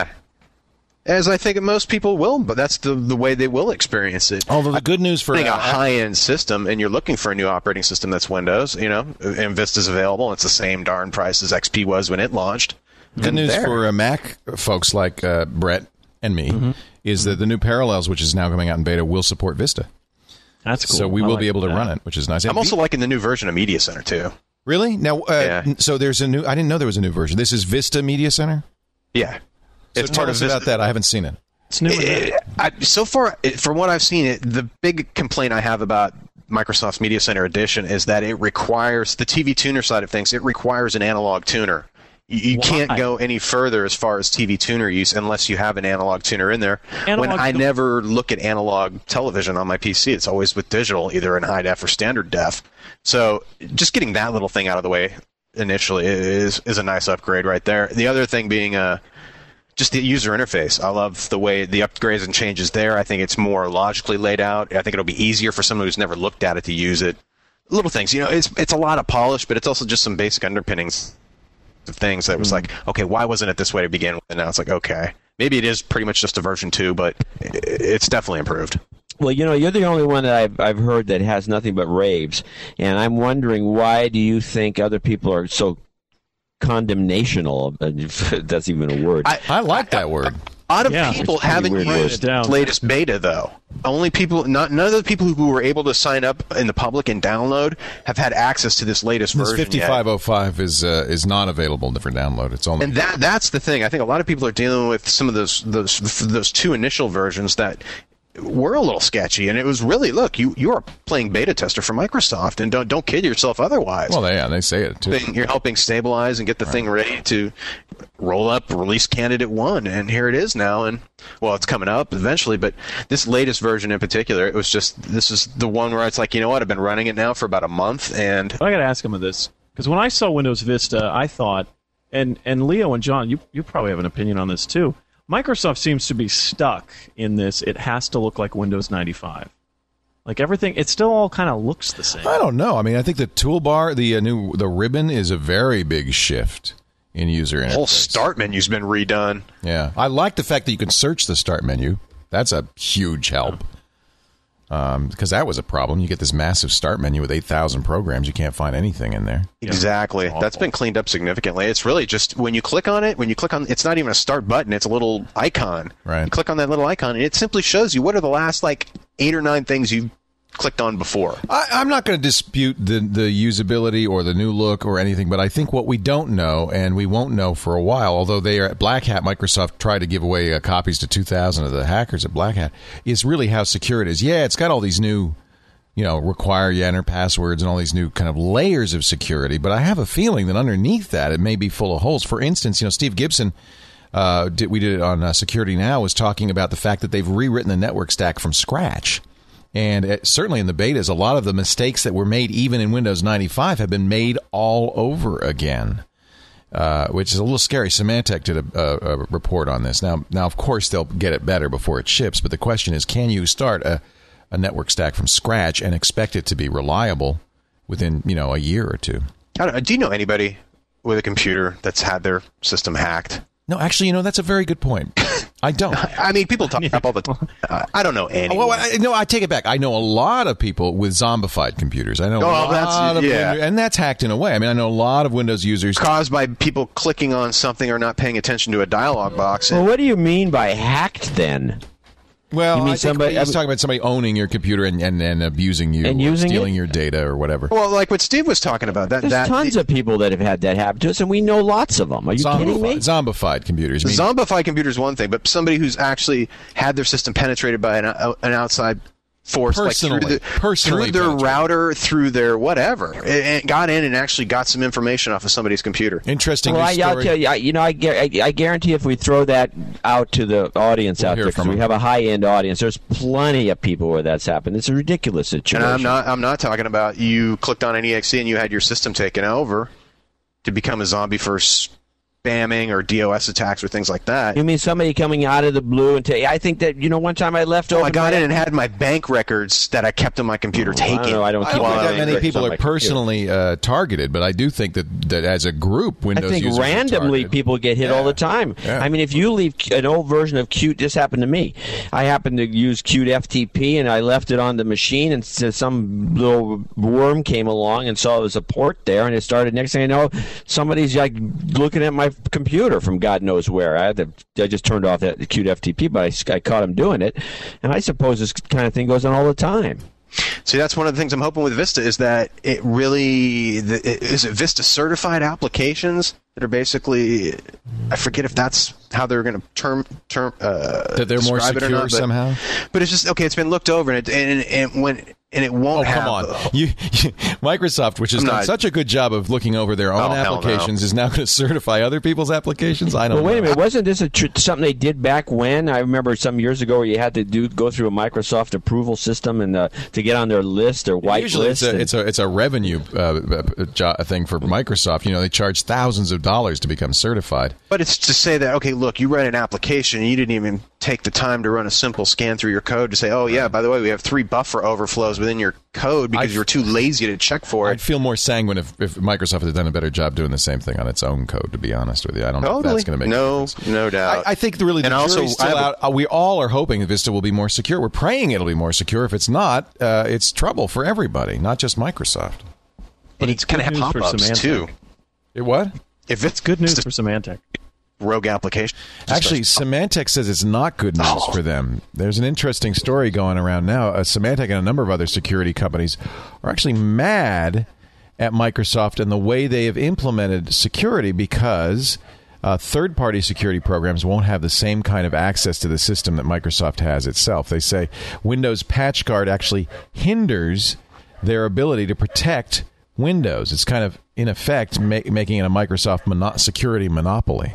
as I think most people will, but that's the the way they will experience it. Although the good news for Running a uh, high-end system and you're looking for a new operating system that's Windows, you know, and Vista's available. It's the same darn price as X P was when it launched. good And news there. for uh, Mac folks like uh, Brett and me Mm-hmm. is that the new Parallels, which is now coming out in beta, will support Vista. That's cool. So we I will like be able to that. run it, which is nice. I'm And also V- liking the new version of Media Center too. really now. Uh, Yeah. n- So there's a new. I didn't know there was a new version. This is Vista Media Center. Yeah, So it's tell part of us Vista. about that. I haven't seen it. It's new. Eh, I, so far, it, from what I've seen, it the big complaint I have about Microsoft's Media Center Edition is that it requires the T V tuner side of things. It requires an analog tuner. You, you Why? can't go any further as far as T V tuner use unless you have an analog tuner in there. Analog when I tu- never look at analog television on my P C, it's always with digital, either in high def or standard def. So just getting that little thing out of the way initially is is a nice upgrade right there. The other thing being uh, just the user interface. I love the way the upgrades and changes there. I think it's more logically laid out. I think it'll be easier for someone who's never looked at it to use it. Little things, you know, it's it's a lot of polish, but it's also just some basic underpinnings of things that was like, okay, why wasn't it this way to begin with? And now it's like, okay, maybe it is pretty much just a version two, but i- it's definitely improved. Well, you know, you're the only one that I've I've heard that has nothing but raves, and I'm wondering why do you think other people are so condemnational? If that's even a word. I, I like that word. A lot of Yeah, people it's pretty haven't weird used word. It down. the latest beta, though. Only people, not none of the people who were able to sign up in the public and download have had access to this latest This version yet. fifty-five oh five is uh, is not available for download. It's only And that that's the thing. I think a lot of people are dealing with some of those those those two initial versions that were a little sketchy, and it was really look you you are playing beta tester for Microsoft, and don't don't kid yourself otherwise. well, they, yeah, they say it too. Thing- You're helping stabilize and get the thing ready to roll up release candidate one, and here it is now. And well, it's coming up eventually, but this latest version in particular, it was just this is the one where it's like, you know what, I've been running it now for about a month, and I got to ask him of this because when I saw Windows Vista, I thought, and and Leo and John, you you probably have an opinion on this too. Microsoft seems to be stuck in this. It has to look like Windows ninety-five. Like everything, it still all kind of looks the same. I don't know. I mean, I think the toolbar, the uh, new the ribbon, is a very big shift in user interface. the whole start menu's been redone. Yeah, I like the fact that you can search the start menu. That's a huge help. Um, because that was a problem. You get this massive start menu with eight thousand programs. You can't find anything in there. Exactly. Awful. That's been cleaned up significantly. It's really just when you click on it, when you click on it's not even a start button, it's a little icon. Right. You click on that little icon and it simply shows you what are the last like eight or nine things you've clicked on before. I, I'm not going to dispute the the usability or the new look or anything, but I think what we don't know, and we won't know for a while, although they are at Black Hat, Microsoft tried to give away uh, copies to two thousand of the hackers at Black Hat, is really how secure it is. Yeah, it's got all these new, you know, require you enter passwords and all these new kind of layers of security, but I have a feeling that underneath that it may be full of holes. For instance, you know, Steve Gibson uh, did, we did it on uh, Security Now, was talking about the fact that they've rewritten the network stack from scratch. And it, certainly in the betas, a lot of the mistakes that were made even in Windows ninety-five have been made all over again, uh, which is a little scary. Symantec did a, a, a report on this. Now, now, of course, they'll get it better before it ships, but the question is, can you start a, a network stack from scratch and expect it to be reliable within, you know, a year or two? I don't, do you know anybody with a computer that's had their system hacked? No, actually, you know, that's a very good point. I don't. I mean, people talk up all the time. Uh, I don't know anyone. Well, I, no, I take it back. I know a lot of people with zombified computers. I know Oh, a lot that's- of yeah. Windows, and that's hacked in a way. I mean, I know a lot of Windows users. Caused by people clicking on something or not paying attention to a dialog box. Well, what do you mean by hacked then? Well, You mean I think somebody- he's talking about somebody owning your computer and, and, and abusing you, And or using stealing it? your data or whatever. Well, like what Steve was talking about. That, There's that tons of people that have had that happen to us, and we know lots of them. Are you kidding me? Zombified, zombified computers. I mean, Zombified computer is one thing, but somebody who's actually had their system penetrated by an, uh, an outside force, Personally. like through, the, Personally through their penetrated. router, through their whatever, and, and got in and actually got some information off of somebody's computer. interesting Well, I, news I'll story. tell you, I, you know, I, gu- I, I guarantee if we throw that out to the audience We'll out hear there, because from we them. have a high-end audience, there's plenty of people where that's happened. It's a ridiculous situation. And I'm not, I'm not talking about you clicked on an E X E and you had your system taken over to become a zombie for spamming or DOS attacks or things like that. You mean somebody coming out of the blue and take? I think that, you know, one time I left over. Oh, I got my- in and had my bank records that I kept on my computer I taken. don't know. I don't I keep don't my think that bank many records people on are my computer. personally uh, targeted, but I do think that, that as a group, I Windows think users are randomly targeted. people get hit Yeah. all the time. Yeah. I mean, if you leave an old version of Qt, this happened to me. I happened to use Qt F T P and I left it on the machine, and so some little worm came along and saw there was a port there, and it started. Next thing I know, somebody's like looking at my computer from God knows where. I had to, I just turned off that Qt F T P, but I, I caught him doing it, and I suppose this kind of thing goes on all the time. See, that's one of the things I'm hoping with Vista is that it really the, it- is it Vista certified applications that are basically, I forget if that's how they're going to term term uh, That they're more describe it or secure not, but- somehow? But it's just okay. It's been looked over, and it, and, and when and it won't Oh, have. come on. You, you, Microsoft, which has I'm done not- such a good job of looking over their own Oh, hell no. applications, is now going to certify other people's applications? I don't Well, wait a know. minute. Wasn't this a tr- something they did back when? I remember some years ago where you had to do go through a Microsoft approval system and uh, to get on their list, their white Usually list. it's a, and- it's a it's a revenue uh, uh, jo- thing for Microsoft. You know, they charge thousands of dollars to become certified. But it's to say that, okay, look, you read an application and you didn't even take the time to run a simple scan through your code to say, oh, yeah, by the way, we have three buffer overflows within your code because I'd- you were too lazy to check for I'd it. feel more sanguine if, if Microsoft had done a better job doing the same thing on its own code, to be honest with you. I don't know if Totally. that's going to make a no, difference. no doubt. I, I think the, really the And also, jury's still I have a- out. Uh, we all are hoping that Vista will be more secure. We're praying it'll be more secure. If it's not, uh, it's trouble for everybody, not just Microsoft. and it's kind of good have news for pop-ups, Symantec. too. It what? If it's Good news just for Symantec. a rogue application. just Actually, starts- Symantec says it's not good news Oh. for them. There's an interesting story going around now. Uh, Symantec and a number of other security companies are actually mad at Microsoft and the way they have implemented security because uh, third-party security programs won't have the same kind of access to the system that Microsoft has itself. They say Windows Patch Guard actually hinders their ability to protect Windows. It's kind of, in effect, ma- making it a Microsoft mono- security monopoly.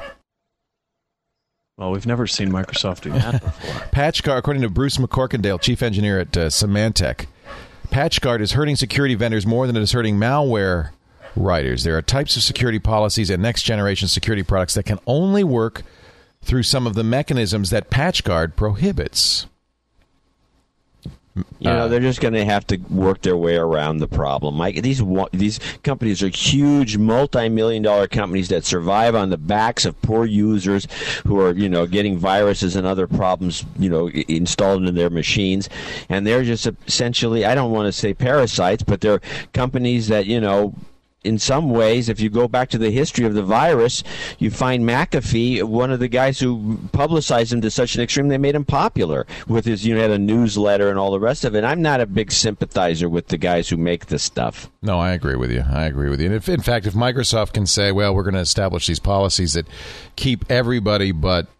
Well, we've never seen Microsoft do that before. PatchGuard, according to Bruce McCorkindale, chief engineer at uh, Symantec, PatchGuard is hurting security vendors more than it is hurting malware writers. There are types of security policies and next-generation security products that can only work through some of the mechanisms that PatchGuard prohibits. You know, Uh, they're just going to have to work their way around the problem. Mike, these wa- these companies are huge, multi-million dollar companies that survive on the backs of poor users who are, you know, getting viruses and other problems, you know, i- installed into their machines, and they're just essentially, I don't want to say parasites, but they're companies that, you know, in some ways, if you go back to the history of the virus, you find McAfee, one of the guys who publicized him to such an extreme, they made him popular with his, you know, had a newsletter and all the rest of it. I'm not a big sympathizer with the guys who make this stuff. No, I agree with you. I agree with you. And if, in fact, if Microsoft can say, well, we're going to establish these policies that keep everybody but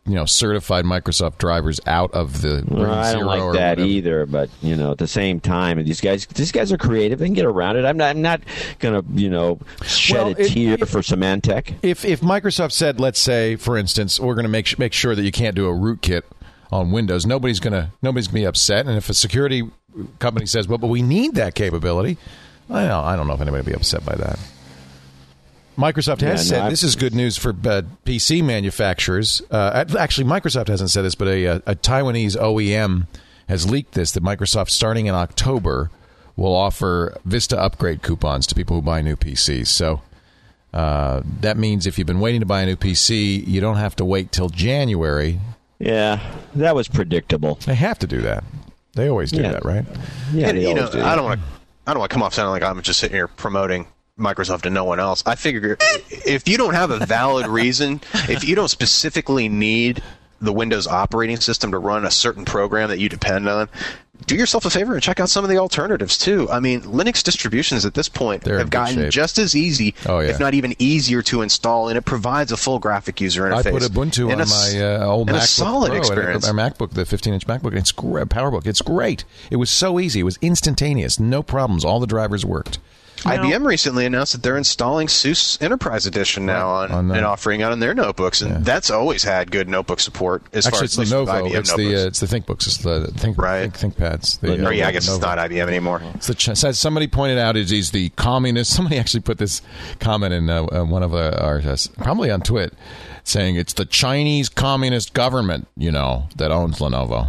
you know, certified Microsoft drivers out of the Well, I don't zero like or that whatever. either, but you know, at the same time, and these guys, these guys are creative. They can get around it. I'm not, I'm not gonna, you know, shed Well, a it- tear it- for Symantec. If if Microsoft said, let's say, for instance, we're going to make make sure that you can't do a rootkit on Windows, nobody's going to nobody's going to be upset. And if a security company says, well, but we need that capability, I don't I don't know if anybody will be upset by that. Microsoft has Yeah, no, said I've- this is good news for uh, P C manufacturers. Uh, actually, Microsoft hasn't said this, but a, a, a Taiwanese O E M has leaked this, that Microsoft, starting in October, will offer Vista upgrade coupons to people who buy new P Cs. So uh, that means if you've been waiting to buy a new P C, you don't have to wait till January. Yeah, that was predictable. They have to do that. They always do Yeah. that, right? Yeah, And, they you know, always do. I don't want to. I don't want to come off sounding like I'm just sitting here promoting Microsoft and no one else. I figure if you don't have a valid reason, if you don't specifically need the Windows operating system to run a certain program that you depend on, do yourself a favor and check out some of the alternatives too. I mean, Linux distributions at this point They're in have good gotten shape. just as easy, Oh, yeah. if not even easier, to install, and it provides a full graphic user I interface. put Ubuntu And on a s- my uh, old and MacBook a solid Pro, experience. our MacBook, the fifteen-inch MacBook. And it's great, PowerBook. It's great. It was so easy. It was instantaneous. No problems. All the drivers worked. I B M recently announced that they're installing SUSE Enterprise Edition now on, On the- and offering it on their notebooks, and Yeah. that's always had good notebook support as far Actually, as it's the at least with Novo. I B M It's the notebooks. uh, it's the ThinkBooks. It's the Think Right. Think ThinkPads. The, Or or yeah, I guess Novo. it's not I B M anymore. It's the Ch- says somebody pointed out is he's the communist. Somebody actually put this comment in uh, uh, one of uh, our uh, probably on Twit, saying it's the Chinese communist government, you know, that owns Lenovo.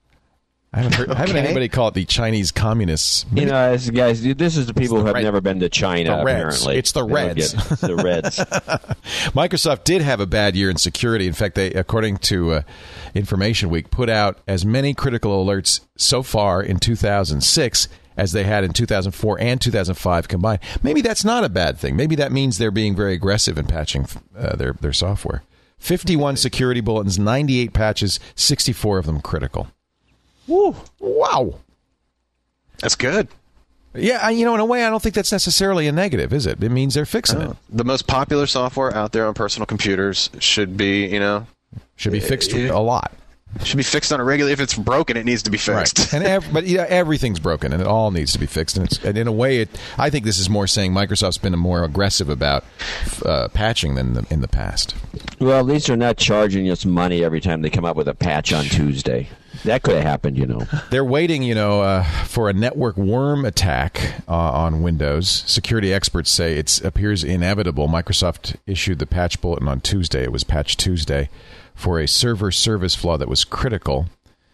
I haven't heard, I haven't Okay. anybody call it the Chinese communists. You know, as guys, this is the people the who have red- never been to China. the Reds. Apparently, It's the They don't Reds. get- it's the Reds. Microsoft did have a bad year in security. In fact, they, according to uh, Information Week, put out as many critical alerts so far in two thousand six as they had in two thousand four and two thousand five combined. Maybe that's not a bad thing. Maybe that means they're being very aggressive in patching uh, their their software. fifty-one security bulletins, ninety-eight patches, sixty-four of them critical. Woo! Wow. That's good. Yeah, I, you know, in a way, I don't think that's necessarily a negative, is it? It means they're fixing it. The most popular software out there on personal computers should be, you know, Should be fixed Uh, a lot. should be fixed on a regular. If it's broken, it needs to be fixed. Right. And ev- but yeah, everything's broken, and it all needs to be fixed. And, it's, and in a way, it, I think this is more saying Microsoft's been more aggressive about uh, patching than the, in the past. Well, at least they're not charging us money every time they come up with a patch on Tuesday. That could have happened, you know. They're waiting, you know, uh, for a network worm attack uh, on Windows. Security experts say it appears inevitable. Microsoft issued the patch bulletin on Tuesday. It was Patch Tuesday for a server service flaw that was critical.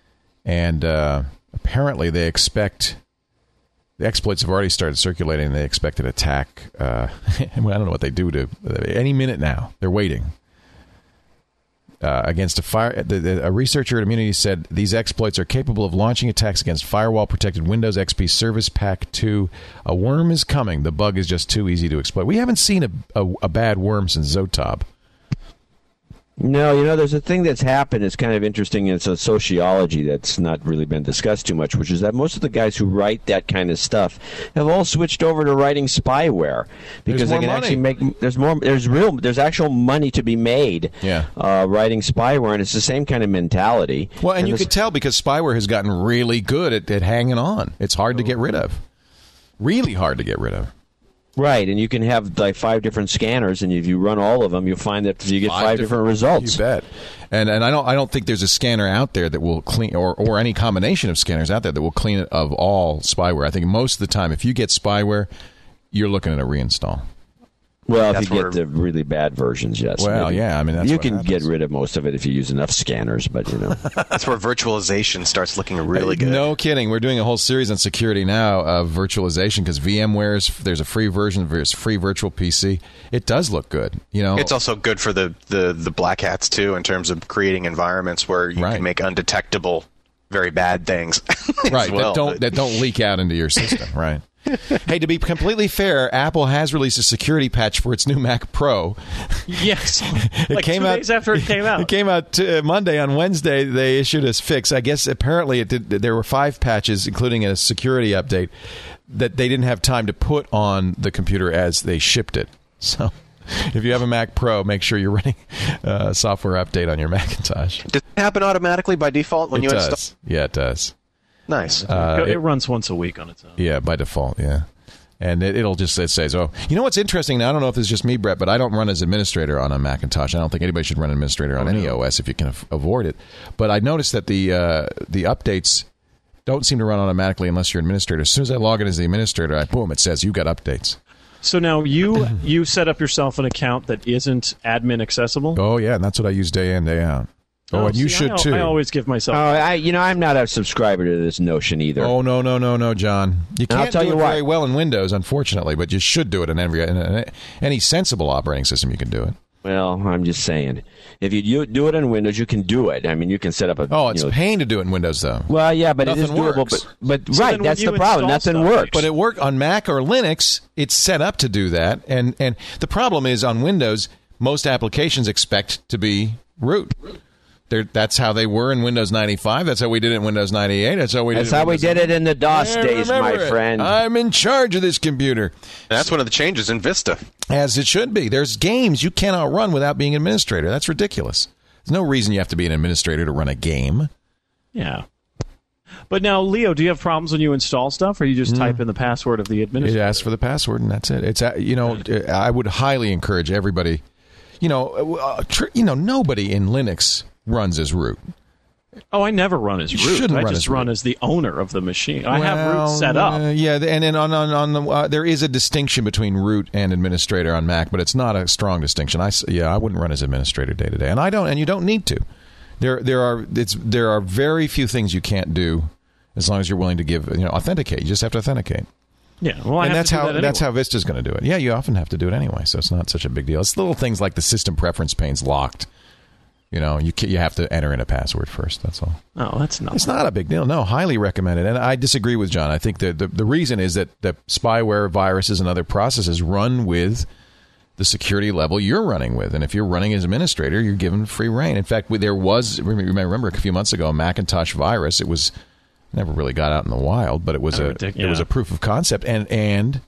And uh, apparently they expect... The exploits have already started circulating. They expect an attack. Uh, I don't know what they do to... Any minute now. They're waiting. Uh, against a fire, the, the, a researcher at Immunity said these exploits are capable of launching attacks against firewall-protected Windows X P Service Pack two. A worm is coming. The bug is just too easy to exploit. We haven't seen a, a, a bad worm since Zotab. No, you know, there's a thing that's happened. It's kind of interesting. It's a sociology that's not really been discussed too much, which is that most of the guys who write that kind of stuff have all switched over to writing spyware because There's they more can money. actually make. There's more. There's real. There's actual money to be made. Yeah. Uh, writing spyware, and it's the same kind of mentality. Well, and, you this- could tell because spyware has gotten really good at, at hanging on. It's hard to get rid of. Really hard to get rid of. Right, and you can have like five different scanners, and if you run all of them, you'll find that you get five, different, results. You bet. And and I don't I don't think there's a scanner out there that will clean or, or any combination of scanners out there that will clean it of all spyware. I think most of the time if you get spyware, you're looking at a reinstall. Well, if That's you get where- the really bad versions, yes. Well, maybe. yeah, I mean, that's you what can happens. get rid of most of it if you use enough scanners, but you know. That's where virtualization starts looking really good. No kidding. We're doing a whole series on security now of virtualization because VMware's there's a free version, there's free virtual P C. It does look good, you know. It's also good for the, the, the black hats, too, in terms of creating environments where you Right. can make undetectable, very bad things. as right well. that don't But- that don't leak out into your system, right? Hey, to be completely fair, Apple has released a security patch for its new Mac Pro. Yes. It like came two out days after it came out. It came out t- uh, Monday. On Wednesday, they issued a fix. I guess apparently it did. There were five patches, including a security update, that they didn't have time to put on the computer as they shipped it. So if you have a Mac Pro, make sure you're running a software update on your Macintosh. Does it happen automatically by default when it you does. install? Yeah, it does. Nice. Uh, it, it, runs once a week on its own. Yeah, by default, yeah. And it, it'll just it says, oh, you know what's interesting now? I don't know if it's just me, Brett, but I don't run as administrator on a Macintosh. I don't think anybody should run administrator on oh, any no. O S if you can af- avoid it. But I noticed that the uh, the updates don't seem to run automatically unless you're administrator. As soon as I log in as the administrator, I, boom, it says you got updates. So now you you set up yourself an account that isn't admin accessible? Oh, yeah, and that's what I use day in, day out. Oh, oh and you see, should, I, too. I always give myself... Oh, I, you know, I'm not a subscriber to this notion either. Oh, no, no, no, no, John. You can't I'll tell do you it what. very well in Windows, unfortunately, but you should do it in, every, in any sensible operating system. You can do it. Well, I'm just saying. If you do, do it in Windows, you can do it. I mean, you can set up a... Oh, it's you know, pain to do it in Windows, though. Well, yeah, but Nothing it is doable. works. But, but So right, then that's when the you problem. install Nothing stuff, works. But it worked on Mac or Linux. It's set up to do that, and and the problem is on Windows, most applications expect to be root. They're, that's how they were in Windows ninety-five. That's how we did it in Windows ninety-eight. That's how we did That's it in how we Windows did it in the DOS I days, my remember it. friend. I'm in charge of this computer. That's one of the changes in Vista. As it should be. There's games you cannot run without being an administrator. That's ridiculous. There's no reason you have to be an administrator to run a game. Yeah. But now, Leo, do you have problems when you install stuff, or you just mm. type in the password of the administrator? It asks for the password, and that's it. It's uh, you know, I would highly encourage everybody. You know, uh, tr- you know, nobody in Linux runs as root. Oh, I never run as You root. shouldn't I run just as run root. as the owner of the machine. I well, have root set up. Uh, yeah, and then on on, on the uh, there is a distinction between root and administrator on Mac, but it's not a strong distinction. I yeah, I wouldn't run as administrator day to day, and I don't, and you don't need to. There there are it's there are very few things you can't do as long as you're willing to give you know authenticate. You just have to authenticate. Yeah, well, I and have that's to do how that anyway. that's how Vista's going to do it. Yeah, you often have to do it anyway, so it's not such a big deal. It's little things like the system preference pane's locked. You know, you you have to enter in a password first. That's all. Oh, that's not. It's not a big deal. No, highly recommended. And I disagree with John. I think that the, the reason is that the spyware, viruses, and other processes run with the security level you're running with. And if you're running as administrator, you're given free reign. In fact, there was, you may remember a few months ago, a Macintosh virus. It was never really got out in the wild, but it was a ridiculous. it was a proof of concept, and and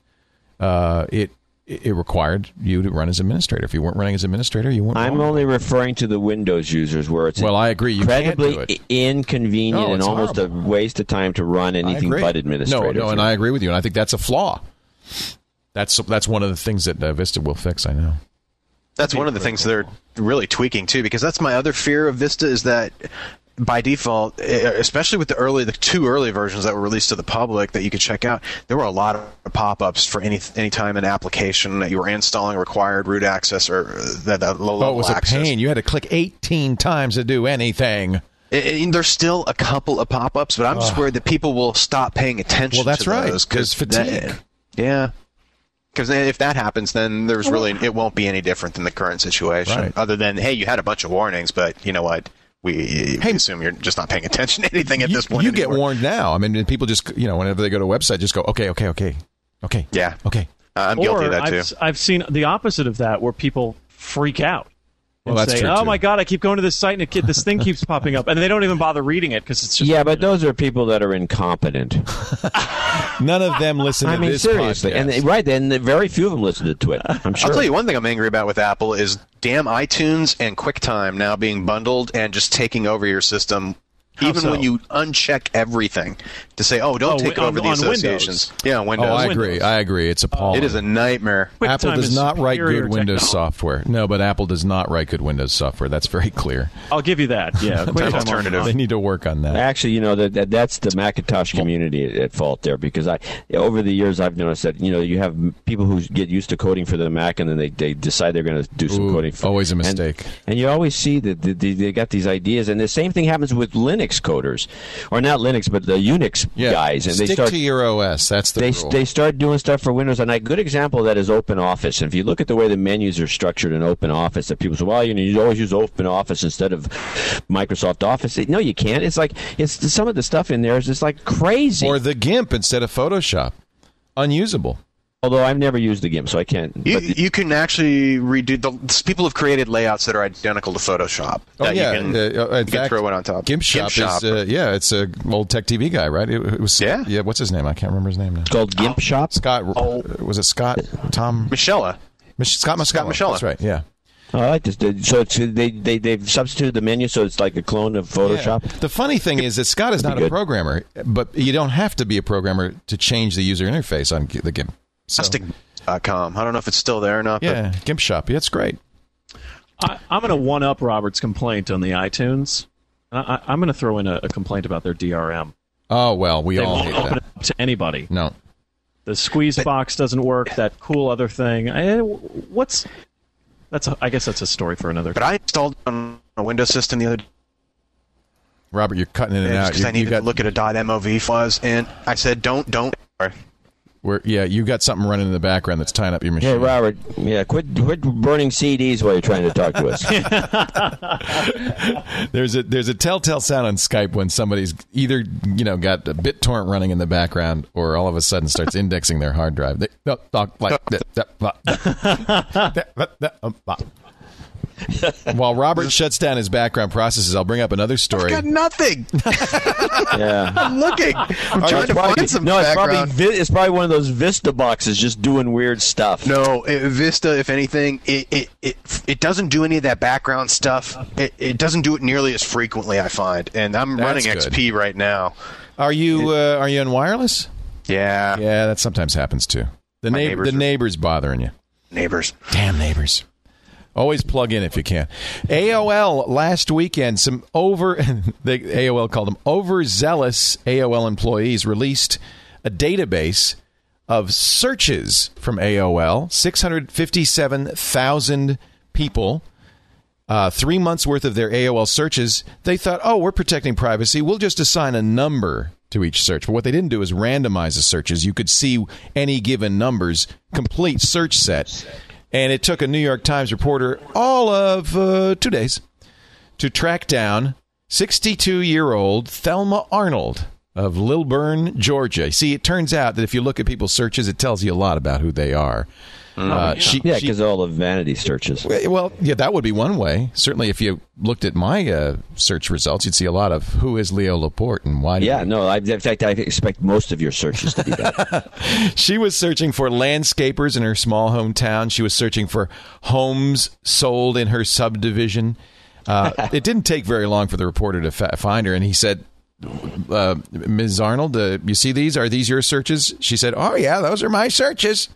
uh, it. It required you to run as administrator. If you weren't running as administrator, you weren't. I'm only referring to the Windows users where it's well, I agree. You incredibly can't do it. inconvenient No, and it's almost horrible. a waste of time to run anything but administrators. No, no, and I agree with you. And I think that's a flaw. That's that's one of the things that uh, Vista will fix. I know. That's one of the things they're really tweaking too, because that's my other fear of Vista is that by default, especially with the early, the two early versions that were released to the public that you could check out, there were a lot of pop-ups for any any time an application that you were installing required root access or that, that low level access. Oh, it was access. a pain. You had to click eighteen times to do anything. It, it, there's still a couple of pop-ups, but I'm just Ugh. worried that people will stop paying attention. Well, that's to right. those There's fatigue. that- yeah. Because if that happens, then there's really it won't be any different than the current situation. Right. Other than, hey, you had a bunch of warnings, but you know what? We, Hey, we assume you're just not paying attention to anything at You, this point. you get anymore. warned now. I mean, people just you know whenever they go to a website, just go okay, okay, okay, okay. Yeah. Okay. Uh, I'm guilty or of that too. I've, I've seen the opposite of that, where people freak out. Well, and that's say, true, "Oh too. my God, I keep going to this site and it, this thing keeps popping up," and they don't even bother reading it because it's just Yeah, but those are people that are incompetent. None of them listen to I mean, this seriously, podcast. and they, right, and very few of them listen to it. I'm sure. I'll tell you one thing I'm angry about with Apple is damn iTunes and QuickTime now being bundled and just taking over your system. How Even so? when you uncheck everything to say, "Oh, don't Oh, take on- over the on associations." Windows. Yeah, on Windows. oh, I Windows. agree. I agree. It's appalling. It is a nightmare. QuickTime Apple does is not write superior good Windows technology. software. No, but Apple does not write good Windows software. That's very clear. I'll give you that. Yeah, QuickTime alternative. They need to work on that. Actually, you know that, that that's the Macintosh community at, at fault there, because I over the years I've noticed that you know you have people who get used to coding for the Mac and then they, they decide they're going to do some Ooh, coding. For, always a and- mistake. And, you always see that they, they, they got these ideas, and the same thing happens with Linux coders, or not Linux, but the Unix Yeah, guys, and stick they start to your O S. That's the they rule. they start doing stuff for Windows, and a good example of that is OpenOffice. And if you look at the way the menus are structured in OpenOffice, that people say, well, you know, you always use OpenOffice instead of Microsoft Office. No, you can't. It's like it's some of the stuff in there is just like crazy. or the GIMP instead of Photoshop. Unusable. Although I've never used the GIMP, so I can't. You, but you can actually redo the people have created layouts that are identical to Photoshop. Oh that yeah, you can, uh, uh, in you can fact, throw it on top. GIMP Shop, is uh, yeah, it's a old Tech T V guy, right? It, it was Yeah. yeah. What's his name? I can't remember his name now. it's called GIMP Shop. Scott Oh. was it Scott Tom Michelle. Mich- Scott Musella. Scott Musella. That's right. Yeah. Oh, I like this. So it's, they they they've substituted the menu, so it's like a clone of Photoshop. Yeah. The funny thing is that Scott is not a good. programmer, but you don't have to be a programmer to change the user interface on the GIMP. So, Plastic dot com. I don't know if it's still there or not. yeah, GIMP shop. Yeah, it's great. I, I'm going to one up Robert's complaint on the iTunes. I, I'm going to throw in a, a complaint about their D R M. Oh well, we They all won't hate open that. it up to anybody. No. The squeeze box doesn't work. That cool other thing. I, what's that's? A, I guess that's a story for another. But I installed it on a Windows system the other day Robert, you're cutting in and out. because You, I needed you got, to look at a .mov fuzz, and I said, "Don't, don't." we're, yeah, you got something running in the background that's tying up your machine. Hey, Robert. Yeah, quit quit burning C Ds while you're trying to talk to us. There's a there's a telltale sound on Skype when somebody's either you know got a BitTorrent running in the background or all of a sudden starts indexing their hard drive. They don't talk like that. While Robert shuts down his background processes, I'll bring up another story. I've got nothing. Yeah. I'm looking. I'm trying to Probably- find some no, it's probably background. vi- it's probably one of those Vista boxes just doing weird stuff. No, it, Vista, if anything, it, it it it doesn't do any of that background stuff. It it doesn't do it nearly as frequently, I find. And I'm That's running good. X P right now. Are you uh, are you on wireless? Yeah, Yeah, that sometimes happens too. The My neighbor, neighbors the are- neighbor's bothering you. neighbors. Damn neighbors. Always plug in if you can. A O L last weekend, some over they, A O L called them overzealous A O L employees released a database of searches from A O L. six hundred fifty-seven thousand people, uh, three months worth of their A O L searches. They thought, oh, we're protecting privacy. We'll just assign a number to each search. But what they didn't do is randomize the searches. You could see any given number's complete search set. And it took a New York Times reporter all of uh, two days to track down sixty-two-year-old Thelma Arnold of Lilburn, Georgia. See, it turns out that if you look at people's searches, it tells you a lot about who they are. Uh, she, Yeah, she- because all the vanity searches. well, yeah, that would be one way. Certainly, if you looked at my uh, search results, you'd see a lot of who is Leo Laporte and why. Yeah, did no, I, in fact, I expect most of your searches to be that. She was searching for landscapers in her small hometown. She was searching for homes sold in her subdivision. Uh, it didn't take very long for the reporter to fa- find her, and he said, uh, Miz Arnold, uh, you see these? Are these your searches? She said, oh, yeah, those are my searches.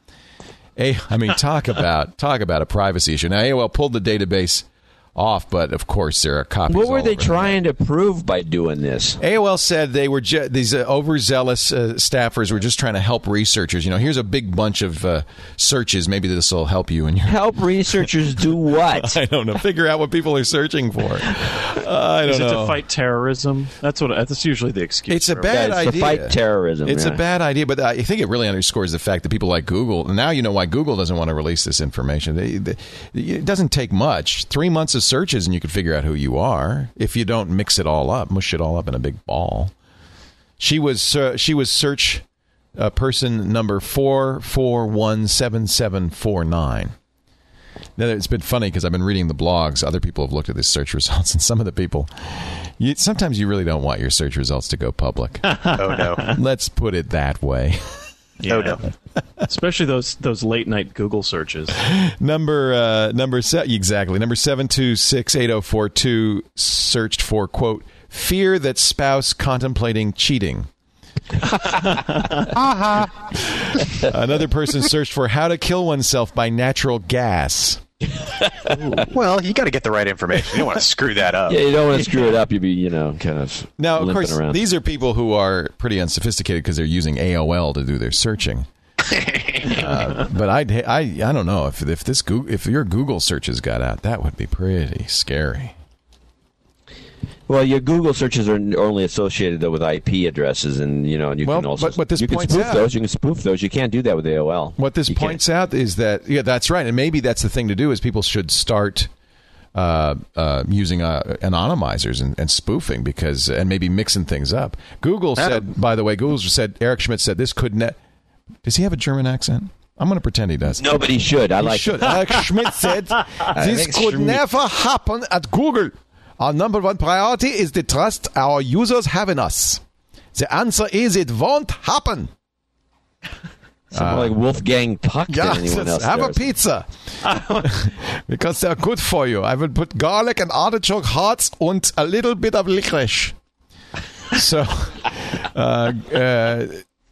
A- I mean, talk about talk about a privacy issue. Now, A O L pulled the database off, but of course there are copies. What were all they over trying to prove by doing this? A O L said they were ju- these uh, overzealous uh, staffers were just trying to help researchers. You know, here's a big bunch of uh, searches. Maybe this will help you in your. Help researchers do what? I don't know. Figure out what people are searching for. Uh, I don't Is it know. to fight terrorism? That's what. That's usually the excuse. It's a for bad Yeah, it's idea. to fight terrorism. It's yeah. a bad idea, but I think it really underscores the fact that people like Google. Now you know why Google doesn't want to release this information. They, they, it doesn't take much. Three months of searches, and you can figure out who you are if you don't mix it all up, mush it all up in a big ball. She was uh, she was search uh, person number four four one seven seven four nine. Now, it's been funny because I've been reading the blogs. Other people have looked at the search results, and some of the people, you, sometimes you really don't want your search results to go public. Oh no. Let's put it that way. Yeah. Oh no. Especially those those late night Google searches. Number uh, number se- exactly number seven two six eight zero four two searched for quote fear that spouse contemplating cheating. Another person searched for how to kill oneself by natural gas. Well, you got to get the right information. You don't want to screw that up. Yeah, you don't want to screw it up. You'd be, you know, kind of Now, of limping course, around. these are people who are pretty unsophisticated because they're using A O L to do their searching. uh, but I'd, I I don't know if if this Google, if your Google searches got out, that would be pretty scary. Well, your Google searches are only associated though with I P addresses, and you know, and you Well, can also but what this you can points spoof out- those. You can spoof those. You can't do that with A O L. What this You can't. points out is that yeah, that's right, and maybe that's the thing to do is people should start uh, uh, using uh, anonymizers and, and spoofing because and maybe mixing things up. Google said, by the way, Google said Eric Schmidt said this could ne- does he have a German accent? I'm going to pretend he does. Nobody should. I He like should. it. Eric Schmidt said this Alex could Schmidt. never happen at Google. Our number one priority is the trust our users have in us. The answer is it won't happen. Something like Wolfgang Puck than Yeah, anyone else have a does. pizza. Because they're good for you. I will put garlic and artichoke hearts and a little bit of licorice. So, uh, uh,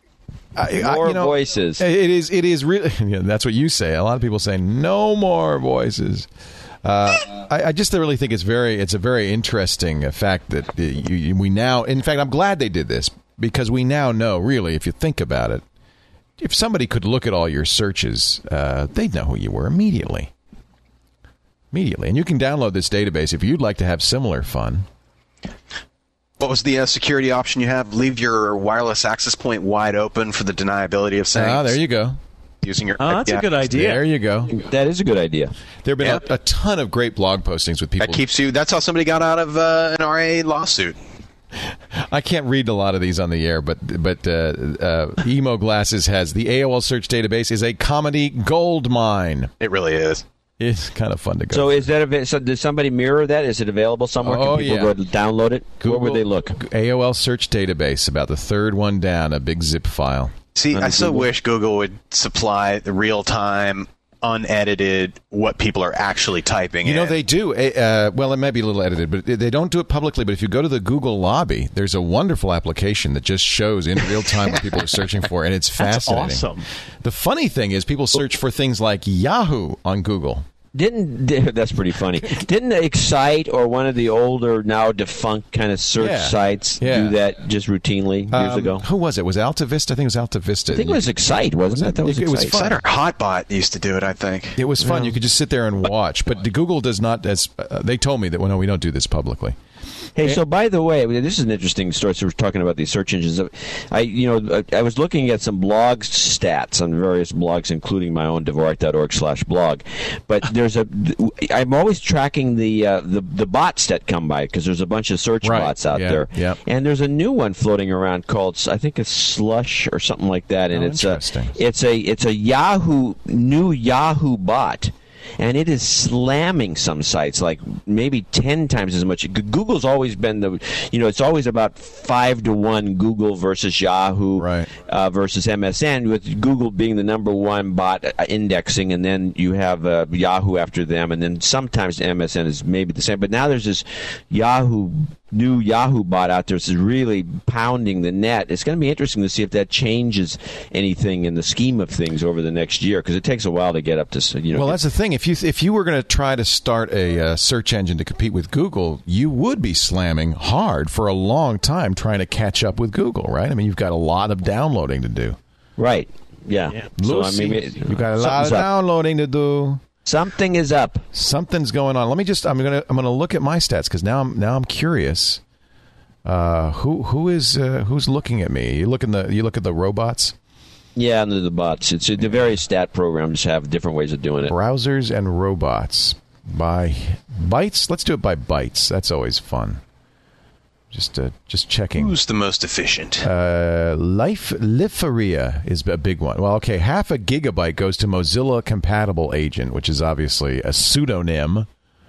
I, I, More you know, voices. It is. It is really. Yeah, that's what you say. A lot of people say no more voices. Uh, I, I just really think it's very. It's a very interesting fact that uh, you, we now. In fact, I'm glad they did this because we now know. Really, if you think about it, if somebody could look at all your searches, uh, they'd know who you were immediately. Immediately, and you can download this database if you'd like to have similar fun. What was the uh, security option you have? Leave your wireless access point wide open for the deniability of things. Ah, there you go. Using your Oh, that's yeah. a good idea. There you go. That is a good idea. There have been Yep. a, a ton of great blog postings with people. That keeps you. That's how somebody got out of uh, an R A lawsuit. I can't read a lot of these on the air, but but uh, uh, Emo Glasses has the A O L search database is a comedy gold mine. It really is. It's kind of fun to go. So is that av- so? Did somebody mirror that? Is it available somewhere? Oh, Can people yeah. go to download it? Where would they look? A O L search database, about the third one down, a big zip file. See, On I so Google? wish Google would supply the real time, unedited, what people are actually typing You know, in. they do. Uh, well, it may be a little edited, but they don't do it publicly. But if you go to the Google lobby, there's a wonderful application that just shows in real time what people are searching for, and it's That's fascinating. awesome. The funny thing is people search for things like Yahoo on Google. Didn't that's pretty funny? Didn't Excite or one of the older, now defunct kind of search Yeah. sites Yeah. do that just routinely years Um, ago? Who was it? Was it Alta Vista? I think it was Alta Vista. I think it was Excite, wasn't it? That was It was Excite. fun. Excite or Hotbot used to do it, I think. It was fun. You could just sit there and watch. But the Google does not. As uh, they told me that, well, no, we don't do this publicly. Hey, so by the way, this is an interesting story. So we're talking about these search engines. I, you know, I was looking at some blog stats on various blogs, including my own Dvorak dot org slash blog. But there's a, I'm always tracking the uh, the the bots that come by because there's a bunch of search Right. bots out Yeah, there. yeah. And there's a new one floating around called, I think it's Slush or something like that. And Oh, it's a interesting. it's a it's a Yahoo new Yahoo bot. And it is slamming some sites like maybe ten times as much. G- Google's always been the, you know, it's always about five to one Google versus Yahoo Right. uh, versus M S N, with Google being the number one bot uh, indexing, and then you have uh, Yahoo after them, and then sometimes M S N is maybe the same. But now there's this Yahoo new Yahoo bot out there. It's really pounding the net. It's going to be interesting to see if that changes anything in the scheme of things over the next year, because it takes a while to get up to, you know. Well, get- that's the thing. If you if you were going to try to start a uh, search engine to compete with Google, you would be slamming hard for a long time trying to catch up with Google, right? I mean, you've got a lot of downloading to do. Right. Yeah. Yeah. So I Lucy, mean, it- you've got a lot of something's up. downloading to do. Something is up. Something's going on. Let me just. I'm gonna. I'm gonna look at my stats because now I'm now I'm curious. Uh, who who is uh, who's looking at me? You look in the. You look at the robots, Yeah, under the bots. It's the various stat programs have different ways of doing it. browsers, and robots by bytes. Let's do it by bytes. That's always fun. Just uh, just checking. Who's the most efficient? Uh, Life Liferia is a big one. Well, okay, half a gigabyte goes to Mozilla Compatible Agent, which is obviously a pseudonym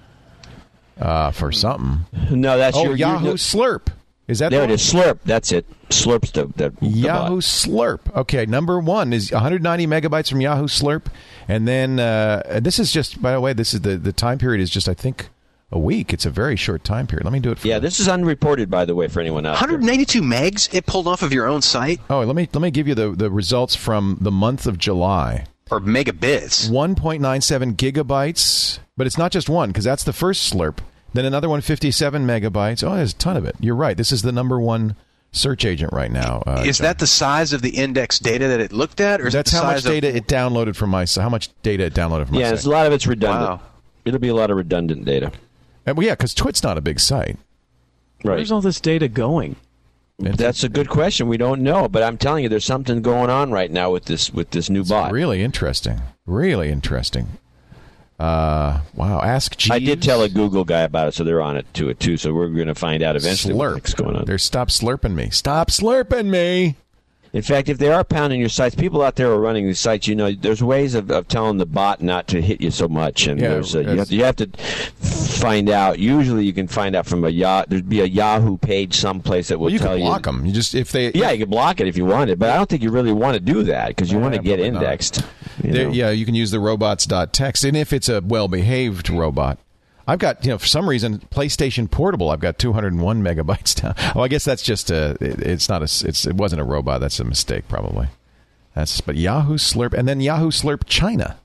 uh, for something. No, that's Oh, your Yahoo your- Slurp. Is that There the it one? is. Slurp. That's it. Slurp's the, the, the Yahoo bot. Slurp. Okay, number one is one hundred ninety megabytes from Yahoo Slurp, and then uh, this is just. By the way, this is the the time period is just I think a week. It's a very short time period. Let me do it. For Yeah, this is unreported, by the way, for anyone out one hundred there. ninety-two megs it pulled off of your own site? Oh, let me let me give you the the results from the month of July. Or megabits? one point nine seven gigabytes, but it's not just one because that's the first Slurp. Then another one, fifty-seven megabytes. Oh, there's a ton of it. You're right. This is the number one search agent right now. Uh, Is John. that the size of the index data that it looked at? Or is That's it the how much size of- data it downloaded from my site. How much data it downloaded from my Yeah, site. it's, a lot of it's redundant. Wow. It'll be a lot of redundant data. Uh, well, yeah, because Twit's not a big site. Right. Where's all this data going? That's a good question. We don't know, but I'm telling you, there's something going on right now with this with this new bot. Really interesting. Really interesting. Uh, wow. Ask Jeeves. I did tell a Google guy about it, so they're on it to it too. So we're going to find out eventually Slurp. what's going on. They're stop slurping me. Stop slurping me. In fact, if they are pounding your sites, people out there are running these sites. You know, there's ways of, of telling the bot not to hit you so much, and Yeah, there's uh, you, it's- have, you have to find out. Usually, you can find out from a Yahoo. There'd be a Yahoo page someplace that will well, you tell can you. block them. You just if they Yeah, you can block it if you want it, but I don't think you really want to do that because you Yeah, want to get probably not. indexed. You There- know? yeah, you can use the robots.txt, and if it's a well-behaved robot. I've got, you know, for some reason, PlayStation Portable, I've got two hundred one megabytes down. Oh, I guess that's just a, it, it's not a, it's, it wasn't a robot. That's a mistake, probably. That's, but Yahoo Slurp, and then Yahoo Slurp China.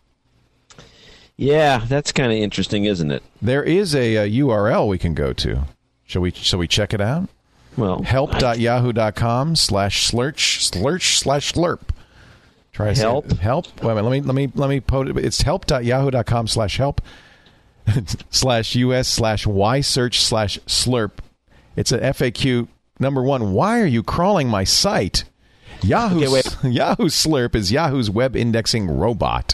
Yeah, that's kind of interesting, isn't it? There is a, a U R L we can go to. Shall we, shall we check it out? Well, help.yahoo.com slash slurch, slurch slash slurp. Try to Help? Say, help. Wait a minute, let me, let me, let me put it. It's help.yahoo.com slash help. slash us slash y search slash slurp. It's an F A Q. Number one, why are you crawling my site? Yahoo, Okay, wait. Yahoo Slurp is Yahoo's web indexing robot.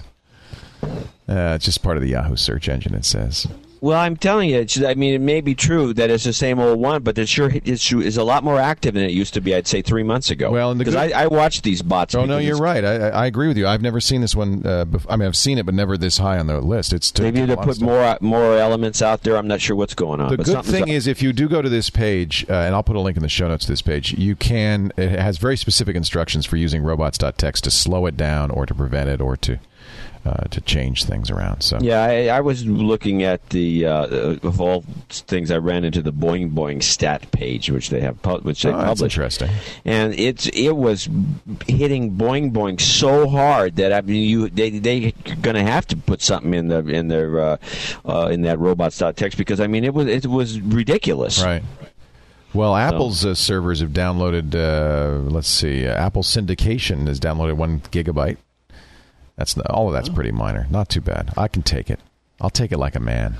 Uh, it's just part of the Yahoo search engine, it says. Well, I'm telling you, it's, I mean, it may be true that it's the same old one, but it sure is, is a lot more active than it used to be, I'd say, three months ago. Well, and the because good- I, I watched these bots. Oh, no, because you're it's- right. I, I I agree with you. I've never seen this one. Uh, bef- I mean, I've seen it, but never this high on the list. It's Maybe a to lot of put stuff. more more elements out there. I'm not sure what's going on. The but good something's thing up. is, if you do go to this page, uh, and I'll put a link in the show notes to this page, you can. It has very specific instructions for using robots.txt to slow it down, or to prevent it, or to uh, to change things around. So Yeah, I, I was looking at the uh, of all things. I ran into the Boing Boing stat page, which they have, pu- which they oh, that's publish, interesting. and it's it was hitting Boing Boing so hard that I mean, you they they going to have to put something in the in their uh, uh, in that robots.txt because I mean it was it was ridiculous. Right. Well, Apple's uh, servers have downloaded. Uh, let's see, uh, Apple Syndication has downloaded one gigabyte. That's all of that's pretty minor. Not too bad. I can take it. I'll take it like a man.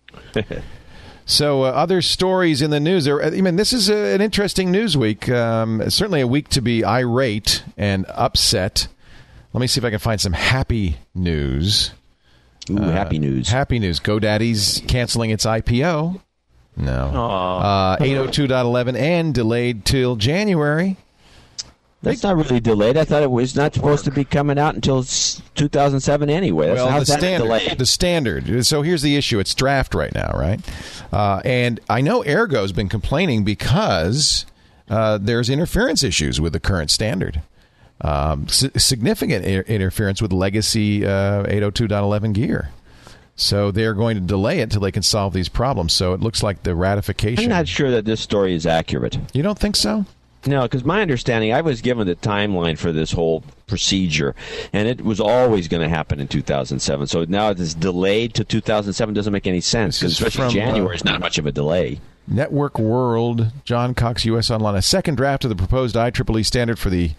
So, uh, other stories in the news. There, I mean, this is a, an interesting news week. Um, certainly a week to be irate and upset. Let me see if I can find some happy news. Ooh, Uh, happy news. Happy news. GoDaddy's canceling its I P O. No. Uh, eight oh two dot eleven and delayed till January. That's not really delayed. I thought it was not supposed to be coming out until s- two thousand seven anyway. That's, Well, how's the that standard. delayed? The standard. So here's the issue. It's draft right now, right? Uh, and I know Ergo's been complaining because uh, there's interference issues with the current standard. Um, s- significant I- interference with legacy uh, eight oh two dot eleven gear. So they're going to delay it until they can solve these problems. So it looks like the ratification. I'm not sure that this story is accurate. You don't think so? No, because my understanding, I was given the timeline for this whole procedure, and it was always going to happen in two thousand seven. So now it's delayed to two thousand seven doesn't make any sense, This is because especially from, uh, January is not much of a delay. Network World, John Cox, U S Online. A second draft of the proposed I triple E standard for the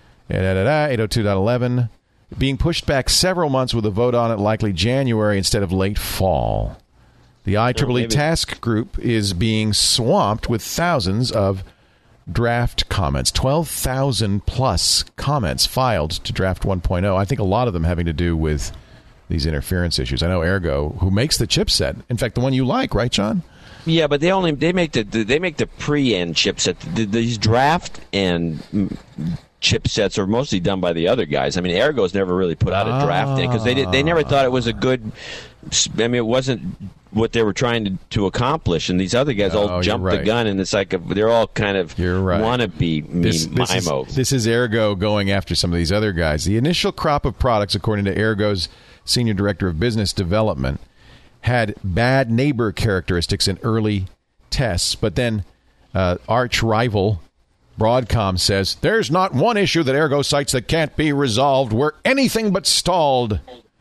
eight oh two dot eleven being pushed back several months with a vote on it likely January instead of late fall. The I triple E maybe. task group is being swamped with thousands of draft comments. twelve thousand plus comments filed to draft one point oh. I think a lot of them having to do with these interference issues. I know Ergo, who makes the chipset, in fact, the one you like, right, John? Yeah, but they only they make the they make the pre-end chipset. The, these draft and mm, chipsets are mostly done by the other guys. I mean, Ergo's never really put out a draft in because they did, they never thought it was a good. I mean, it wasn't what they were trying to, to accomplish, and these other guys Oh, all you're jumped right. the gun, and it's like a, they're all kind of You're right. wannabe me This, this, is, mimo. this is Ergo going after some of these other guys. The initial crop of products, according to Ergo's Senior Director of Business Development, had bad neighbor characteristics in early tests, but then uh, arch rival Broadcom says, there's not one issue that Ergo cites that can't be resolved. We're anything but stalled.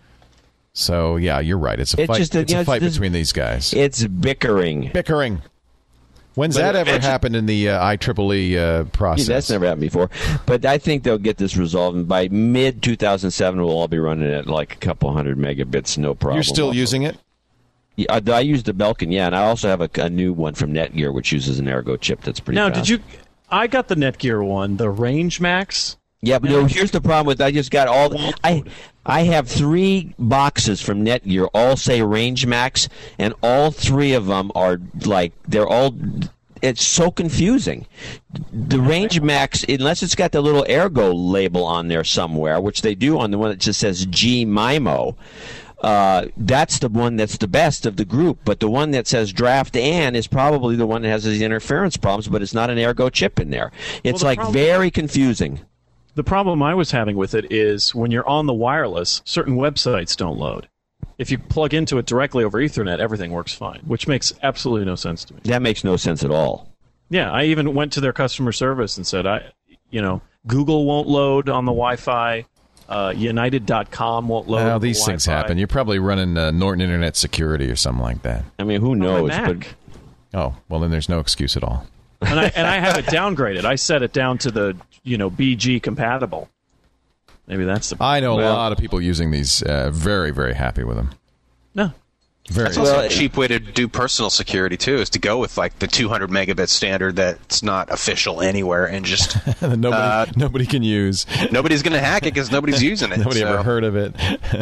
So, yeah, you're right. It's a It's fight, just that, it's you a know, fight this- between these guys. It's bickering. Bickering. When's But that ever eventually- happened in the uh, I triple E uh, process? Yeah, that's never happened before. But I think they'll get this resolved, and by mid two thousand seven, we'll all be running at like a couple hundred megabits, no problem. You're still using it? Yeah, I, I use the Belkin, yeah, and I also have a, a new one from Netgear, which uses an Ergo chip that's pretty Now, fast. did you? I got the Netgear one, the Range Max. Yeah, but no, here's the problem with I just got all the, I I have three boxes from Netgear, all say Range Max, and all three of them are like they're all. It's so confusing. The Range Max, unless it's got the little Ergo label on there somewhere, which they do on the one that just says G Mimo. uh, that's the one that's the best of the group. But the one that says draft and is probably the one that has these interference problems, but it's not an ergo chip in there. It's Well, the like problem- very confusing. The problem I was having with it is when you're on the wireless, certain websites don't load. If you plug into it directly over Ethernet, everything works fine, which makes absolutely no sense to me. That makes no sense at all. Yeah, I even went to their customer service and said, I, you know, Google won't load on the Wi-Fi. Uh, United dot com won't load. Well, on the these things Wi-Fi. happen. You're probably running uh, Norton Internet Security or something like that. I mean, who On my knows? Mac. But Oh, well, then there's no excuse at all. and I and I have it downgraded. I set it down to the you know B G compatible. Maybe that's the I know Well- a lot of people using these. Uh, very, very happy with them. no. Very. That's also Well, a cheap way to do personal security too, is to go with like the two hundred megabit standard that's not official anywhere, and just nobody, uh, nobody can use. nobody's going to hack it because nobody's using it. Nobody so. ever heard of it.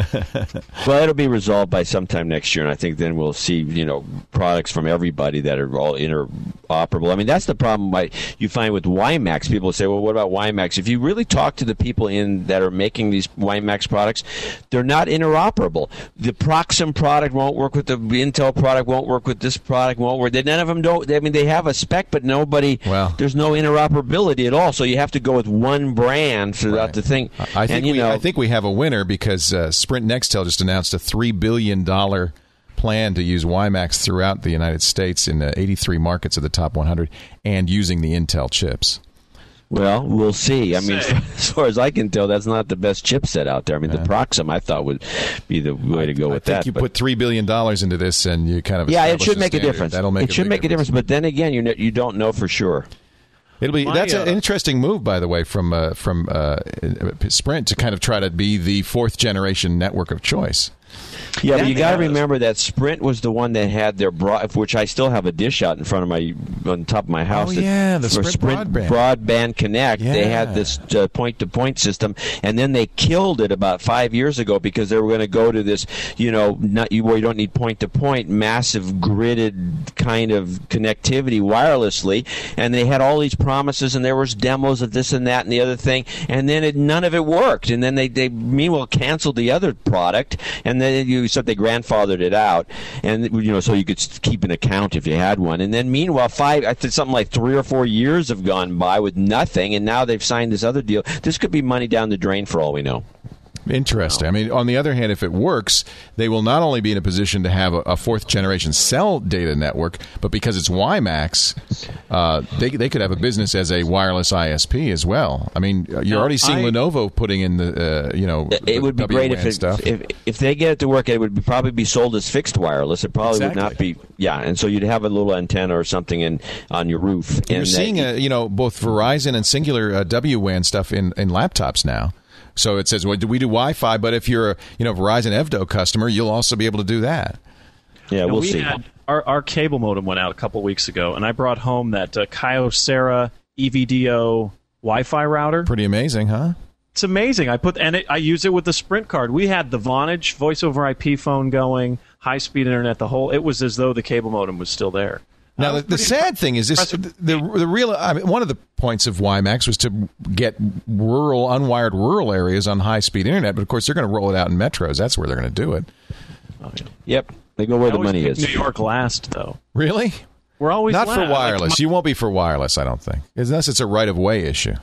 Well, it'll be resolved by sometime next year, and I think then we'll see, you know, products from everybody that are all interoperable. I mean, that's the problem why you find with WiMAX. People say, well, what about WiMAX? If you really talk to the people in that are making these WiMAX products, they're not interoperable. The Proxim product won't work with the Intel product, won't work with this product, won't work. None of them don't. I mean, they have a spec, but nobody, Well. there's no interoperability at all. So you have to go with one brand throughout Right. the thing. I think and, you we, know, I think we have a winner because uh, Sprint Nextel just announced a three billion dollars plan to use WiMAX throughout the United States in uh, eighty-three markets of the top one hundred and using the Intel chips. Well, we'll see. I mean, Say. as far as I can tell, that's not the best chipset out there. I mean, the Proxim I thought would be the way to go I with think that. you but- put three billion dollars into this and you kind of yeah, it establish should make a standard. difference. That'll make it should big make a difference. But then again, you know, you don't know for sure. It'll be My, that's uh, an interesting move, by the way, from uh, from uh, Sprint to kind of try to be the fourth generation network of choice. Yeah, but Yeah, you got to they have- remember that Sprint was the one that had their broad, which I still have a dish out in front of my on top of my house. Oh, that- yeah, the for Sprint broadband. broadband. Connect. They Yeah. had this uh, point-to-point system, and then they killed it about five years ago because they were going to go to this, you know, not you where you don't need point-to-point, massive gridded kind of connectivity wirelessly, and they had all these promises, and there was demos of this and that and the other thing, and then it, none of it worked, and then they they meanwhile canceled the other product, and then you said they grandfathered it out, and you know, so you could keep an account if you had one. And then meanwhile, five, I think something like three or four years have gone by with nothing, and now they've signed this other deal. This could be money down the drain for all we know. Interesting. I mean, on the other hand, if it works, they will not only be in a position to have a, a fourth generation cell data network, but because it's WiMAX, uh, they they could have a business as a wireless I S P as well. I mean, you're No, already seeing I- Lenovo putting in the uh, you know It the would be great if, W WAN it, stuff. if if they get it to work. It would be, probably be sold as fixed wireless. It probably would not Exactly. be. Yeah, and so you'd have a little antenna or something in on your roof. You're and seeing that, uh, you know both Verizon and Singular uh, W WAN stuff in, in laptops now. So it says, well, we do Wi-Fi, but if you're a you know Verizon Evdo customer, you'll also be able to do that. yeah, No, we'll we see. Had, our, our cable modem went out a couple weeks ago, and I brought home that uh, Kyocera E V D O Wi-Fi router. Pretty amazing, huh? It's amazing. I put and it, I use it with the Sprint card. We had the Vonage voice over I P phone going, high speed internet. The whole it was as though the cable modem was still there. I Now, was the, the pretty sad thing is this: the, impressive. the real I mean, one of the points of WiMAX was to get rural, unwired rural areas on high speed internet. But of course, they're going to roll it out in metros. That's where they're going to do it. Oh, yeah. Yep, they go where I the always money pick is. New York last, though. Really? We're always Not last. for Like, wireless. You won't be for wireless, I don't think, unless it's a right of way issue.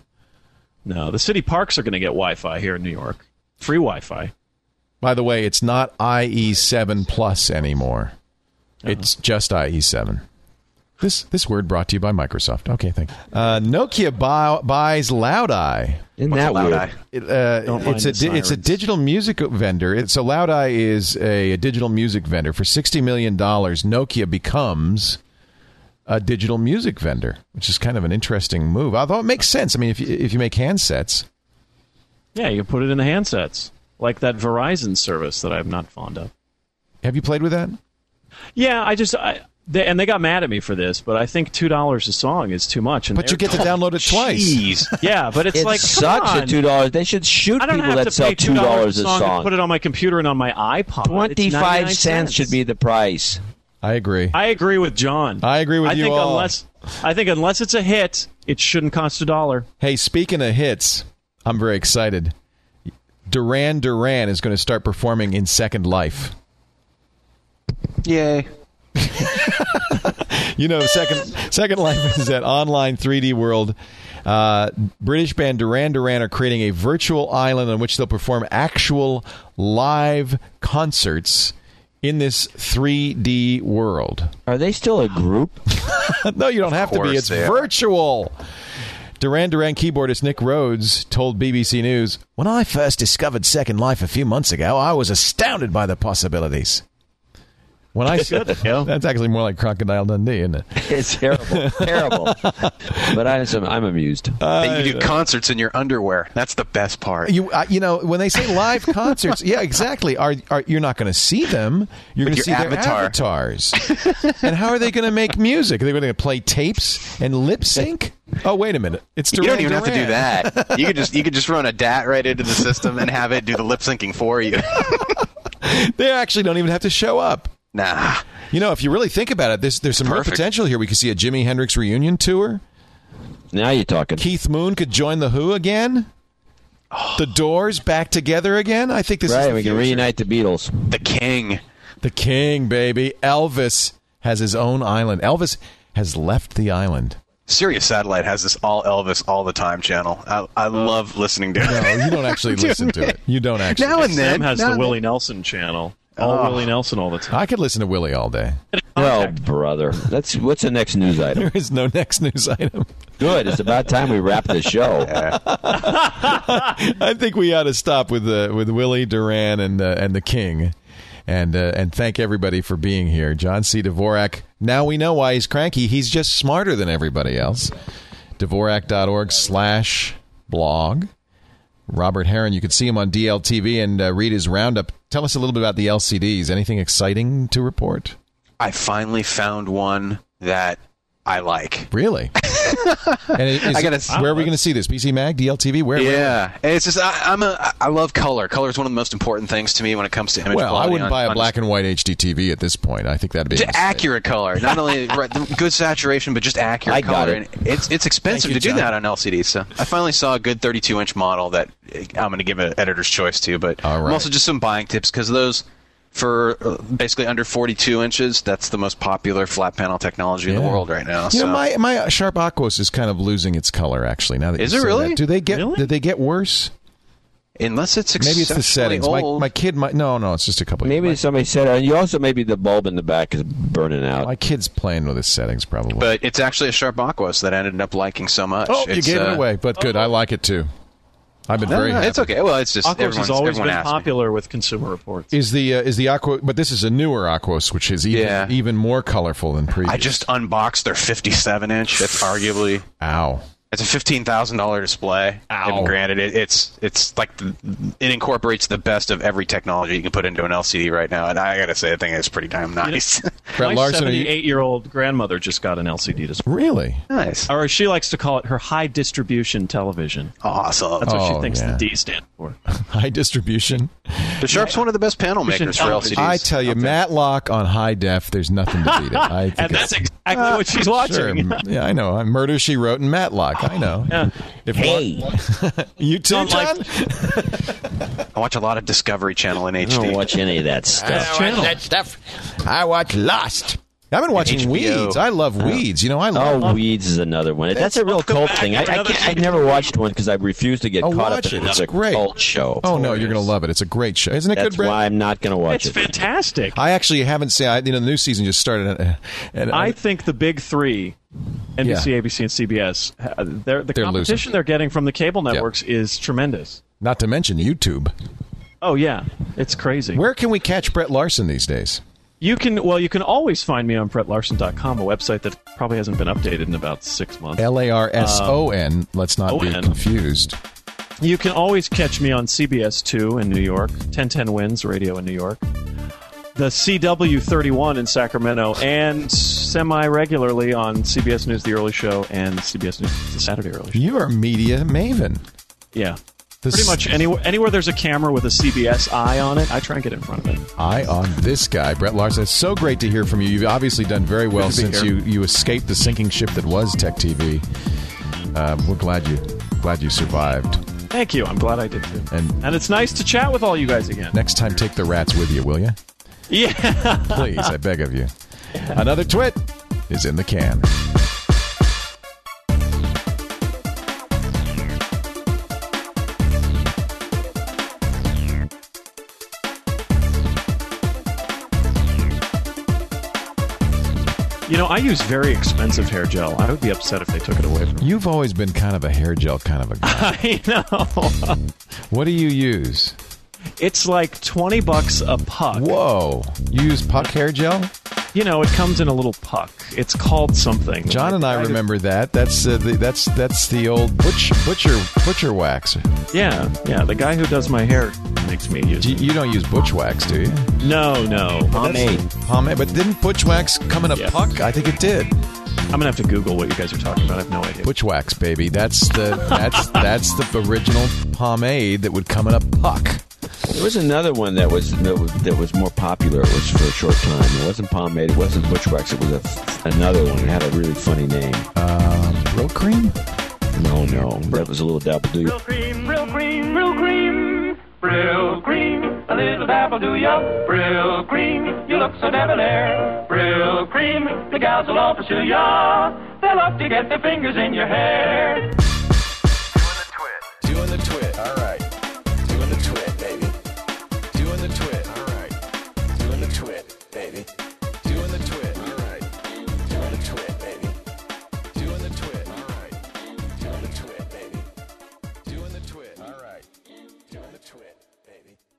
no, the city parks are going to get Wi-Fi here in New York. Free Wi-Fi. By the way, it's not I E seven Plus anymore. It's just I E seven. This this word brought to you by Microsoft. Okay, thank you. Uh, Nokia buy, buys Loudeye. Isn't What's that a loud weird? eye? It, uh, Don't mind it's a the di- it's a sirens. digital music vendor. It's so Loudeye is a, a digital music vendor. For sixty million dollars, Nokia becomes a digital music vendor, which is kind of an interesting move. Although it makes sense. I mean, if you, if you make handsets, Yeah, you can put it in the handsets, like that Verizon service that I'm not fond of. have you played with that? Yeah, I just I, they, and they got mad at me for this, but I think two dollars a song is too much. And But you they're- get to download it twice. Jeez. yeah, but it's It like come sucks on. at two dollars. They should shoot I don't people have that to sell pay two dollars a to song. put it on my computer and on my iPod. It's Twenty-five ninety-nine cents should be the price. I agree. I agree with John. I agree with I you think all. Unless I think unless it's a hit, it shouldn't cost a dollar. Hey, speaking of hits, I'm very excited. Duran Duran is going to start performing in Second Life. Yay. You know, Second Second Life is that online three D world. Uh, British band Duran Duran are creating a virtual island on which they'll perform actual live concerts in this three D world. Are they still a group? No, you don't have to be. It's virtual. Duran Duran keyboardist Nick Rhodes told B B C News, "When I first discovered Second Life a few months ago, I was astounded by the possibilities." When I said that's actually more like Crocodile Dundee, isn't it? It's terrible, terrible. But I, I'm amused. Uh, you do concerts in your underwear. That's the best part. You, uh, you know, when they say live concerts, yeah, exactly. Are, are you're not going to see them? You're going to see avatar. their avatars. And how are they going to make music? Are they going to play tapes and lip sync? Oh, wait a minute! It's Duran you don't even Duran. have to do that. You could just you could just run a D A T right into the system and have it do the lip syncing for you. They actually don't even have to show up. Nah. You know, if you really think about it, there's, there's some Perfect. real potential here. We could see a Jimi Hendrix reunion tour. Now you're talking. Keith Moon could join The Who again. Oh. The Doors back together again. I think this right, is the we can future. reunite the Beatles. The King. The King, baby. Elvis has his own island. Elvis has left the island. Sirius Satellite has this all Elvis all the time channel. I, I love listening to it. No, you don't actually listen to it. You don't actually. Now and then. Sam has now the Willie then. Nelson channel. All Oh. Willie Nelson all the time. I could listen to Willie all day. Well, brother, that's what's the next news item? There is no next news item. Good. It's about time we wrap the show. I think we ought to stop with the with Willie Duran and uh, and the King, and uh, and thank everybody for being here. John C. Dvorak. Now we know why he's cranky. He's just smarter than everybody else. Dvorak.org slash blog. Robert Heron, you can see him on D L T V and uh, read his roundup. Tell us a little bit about the L C Ds. Anything exciting to report? I finally found one that I like. Really? And it, is I gotta- it, where are we going to see this? P C Mag, D L T V? Where? where- Yeah, it's just I, I'm a I love color. Color is one of the most important things to me when it comes to image Well, quality. I wouldn't on, buy a on black and white H D T V at this point. I think that'd be a just mistake. accurate color. Not only right, the good saturation, but just accurate I got color. it. And it's it's expensive Thank you, to do John. that on L C D. So I finally saw a good thirty-two inch model that I'm going to give an editor's choice to. But All right. I'm also just some buying tips because those. For uh, basically under forty-two inches, that's the most popular flat panel technology in the Yeah. world right now. You so. know, my my Sharp Aquos is kind of losing its color. Actually, now that Is you it say really? that. Do they get? Really? Did they get worse? Unless it's Maybe it's the exceptionally settings. My, old. my kid might. No, no, it's just a couple. of Maybe my, somebody said, and you also maybe the bulb in the back is burning out. my kid's playing with his settings probably. But it's actually a Sharp Aquos that I ended up liking so much. oh, you It's, gave uh, it away. But good, I like it too. I've been No, very no, happy. it's okay. Well, it's just Aquos everyone's, has always everyone been asks me. popular with Consumer Reports. Is the uh, is the Aqua? But this is a newer Aquos, which is even Yeah. even more colorful than previous. I just unboxed their fifty-seven inch. It's arguably ow. it's a fifteen thousand dollar display. Ow. And granted, it, it's it's like the, it incorporates the best of every technology you can put into an L C D right now. And I gotta say, I think it's pretty damn nice. Brett My Larson, are you- seventy-eight-year-old grandmother just got an L C D display. Really? nice, Or she likes to call it her high distribution television. awesome. That's what Oh, she thinks yeah. the D stands for. High distribution. The Sharp's one of the best panel makers for L C Ds. I tell you, Matlock on high def. There's nothing to beat it. I think And it's- that's exactly what she's watching. Sure. Yeah, I know. Murder, She Wrote, and Matlock. I know. Yeah. If Hey, you too, Don't John? like- I watch a lot of Discovery Channel in I H D. don't watch any of that I stuff. don't channel? watch that stuff. I watch Lost. I've been watching H B O. Weeds. I love Weeds. You know, I love. Oh, Weeds is another one. That's a real Welcome cult back thing. I, for I, another can't, I never watched one because I refuse to get Oh, caught watch up in it. It's another great. cult show. Oh no, you're going to love it. It's a great show, isn't it? That's good, Brett? why I'm not going to watch It's it. fantastic. I actually haven't seen. I, you know, the new season just started, and, and I think the big three, N B C, Yeah. A B C, and C B S, uh, they're, the They're competition losing. they're getting from the cable networks is tremendous. not to mention YouTube. Oh, yeah. It's crazy. Where can we catch Brett Larson these days? You can, well, you can always find me on Brett Larson dot com, a website that probably hasn't been updated in about six months. L A R S O N. Let's not be O N. confused. You can always catch me on C B S two in New York, ten ten Wins Radio in New York, the C W thirty-one in Sacramento, and semi-regularly on C B S News The Early Show and C B S News The Saturday Early Show. You are a media maven. Yeah. The Pretty much anywhere, anywhere there's a camera with a C B S eye on it, I try and get in front of it. Eye on this guy, Brett Larson. It's so great to hear from you. You've obviously done very well Good to be since here. you, you escaped the sinking ship that was Tech T V. Uh, we're glad you glad you survived. Thank you. I'm glad I did too. And And it's nice to chat with all you guys again. next time, take the rats with you, will you? Yeah. Please, I beg of you. Another twit is in the can. You know, I use very expensive hair gel. I would be upset if they took it away from me. You've always been kind of a hair gel kind of a guy. I know. What do you use? It's like twenty bucks a puck. Whoa. You use puck hair gel? You know, it comes in a little puck. It's called something. John and I Like, remember that. That's uh, the, that's that's the old butch, butcher butcher wax. Yeah, yeah. The guy who does my hair makes me use You, it. you don't use butch wax, do you? No, no. Pomade. Pomade, but didn't butch wax come in a Yeah. puck? I think it did. I'm gonna have to Google what you guys are talking about. I have no idea. Butch wax, baby. That's the that's that's the original pomade that would come in a puck. There was another one that was that was, that was more popular. It was for a short time. It wasn't pomade. It wasn't Butchwax. It was a, another one. It had a really funny name. Um, Brill cream? No, no, that was a little dabble do. Real cream, real cream, real cream. Brill cream, a little dabble do ya. Brill cream, you look so debonair. Brill cream, the gals will all pursue ya. They love to get their fingers in your hair. Doing the twit. All right. Doing the twit, baby. Doing the twit. All right. Doing the twit, baby. Doing the twit. All right. Doing the twit, baby. Doing the twit. All right. Doing the twit, baby. Doing the twit. All right. Doing the twit, baby.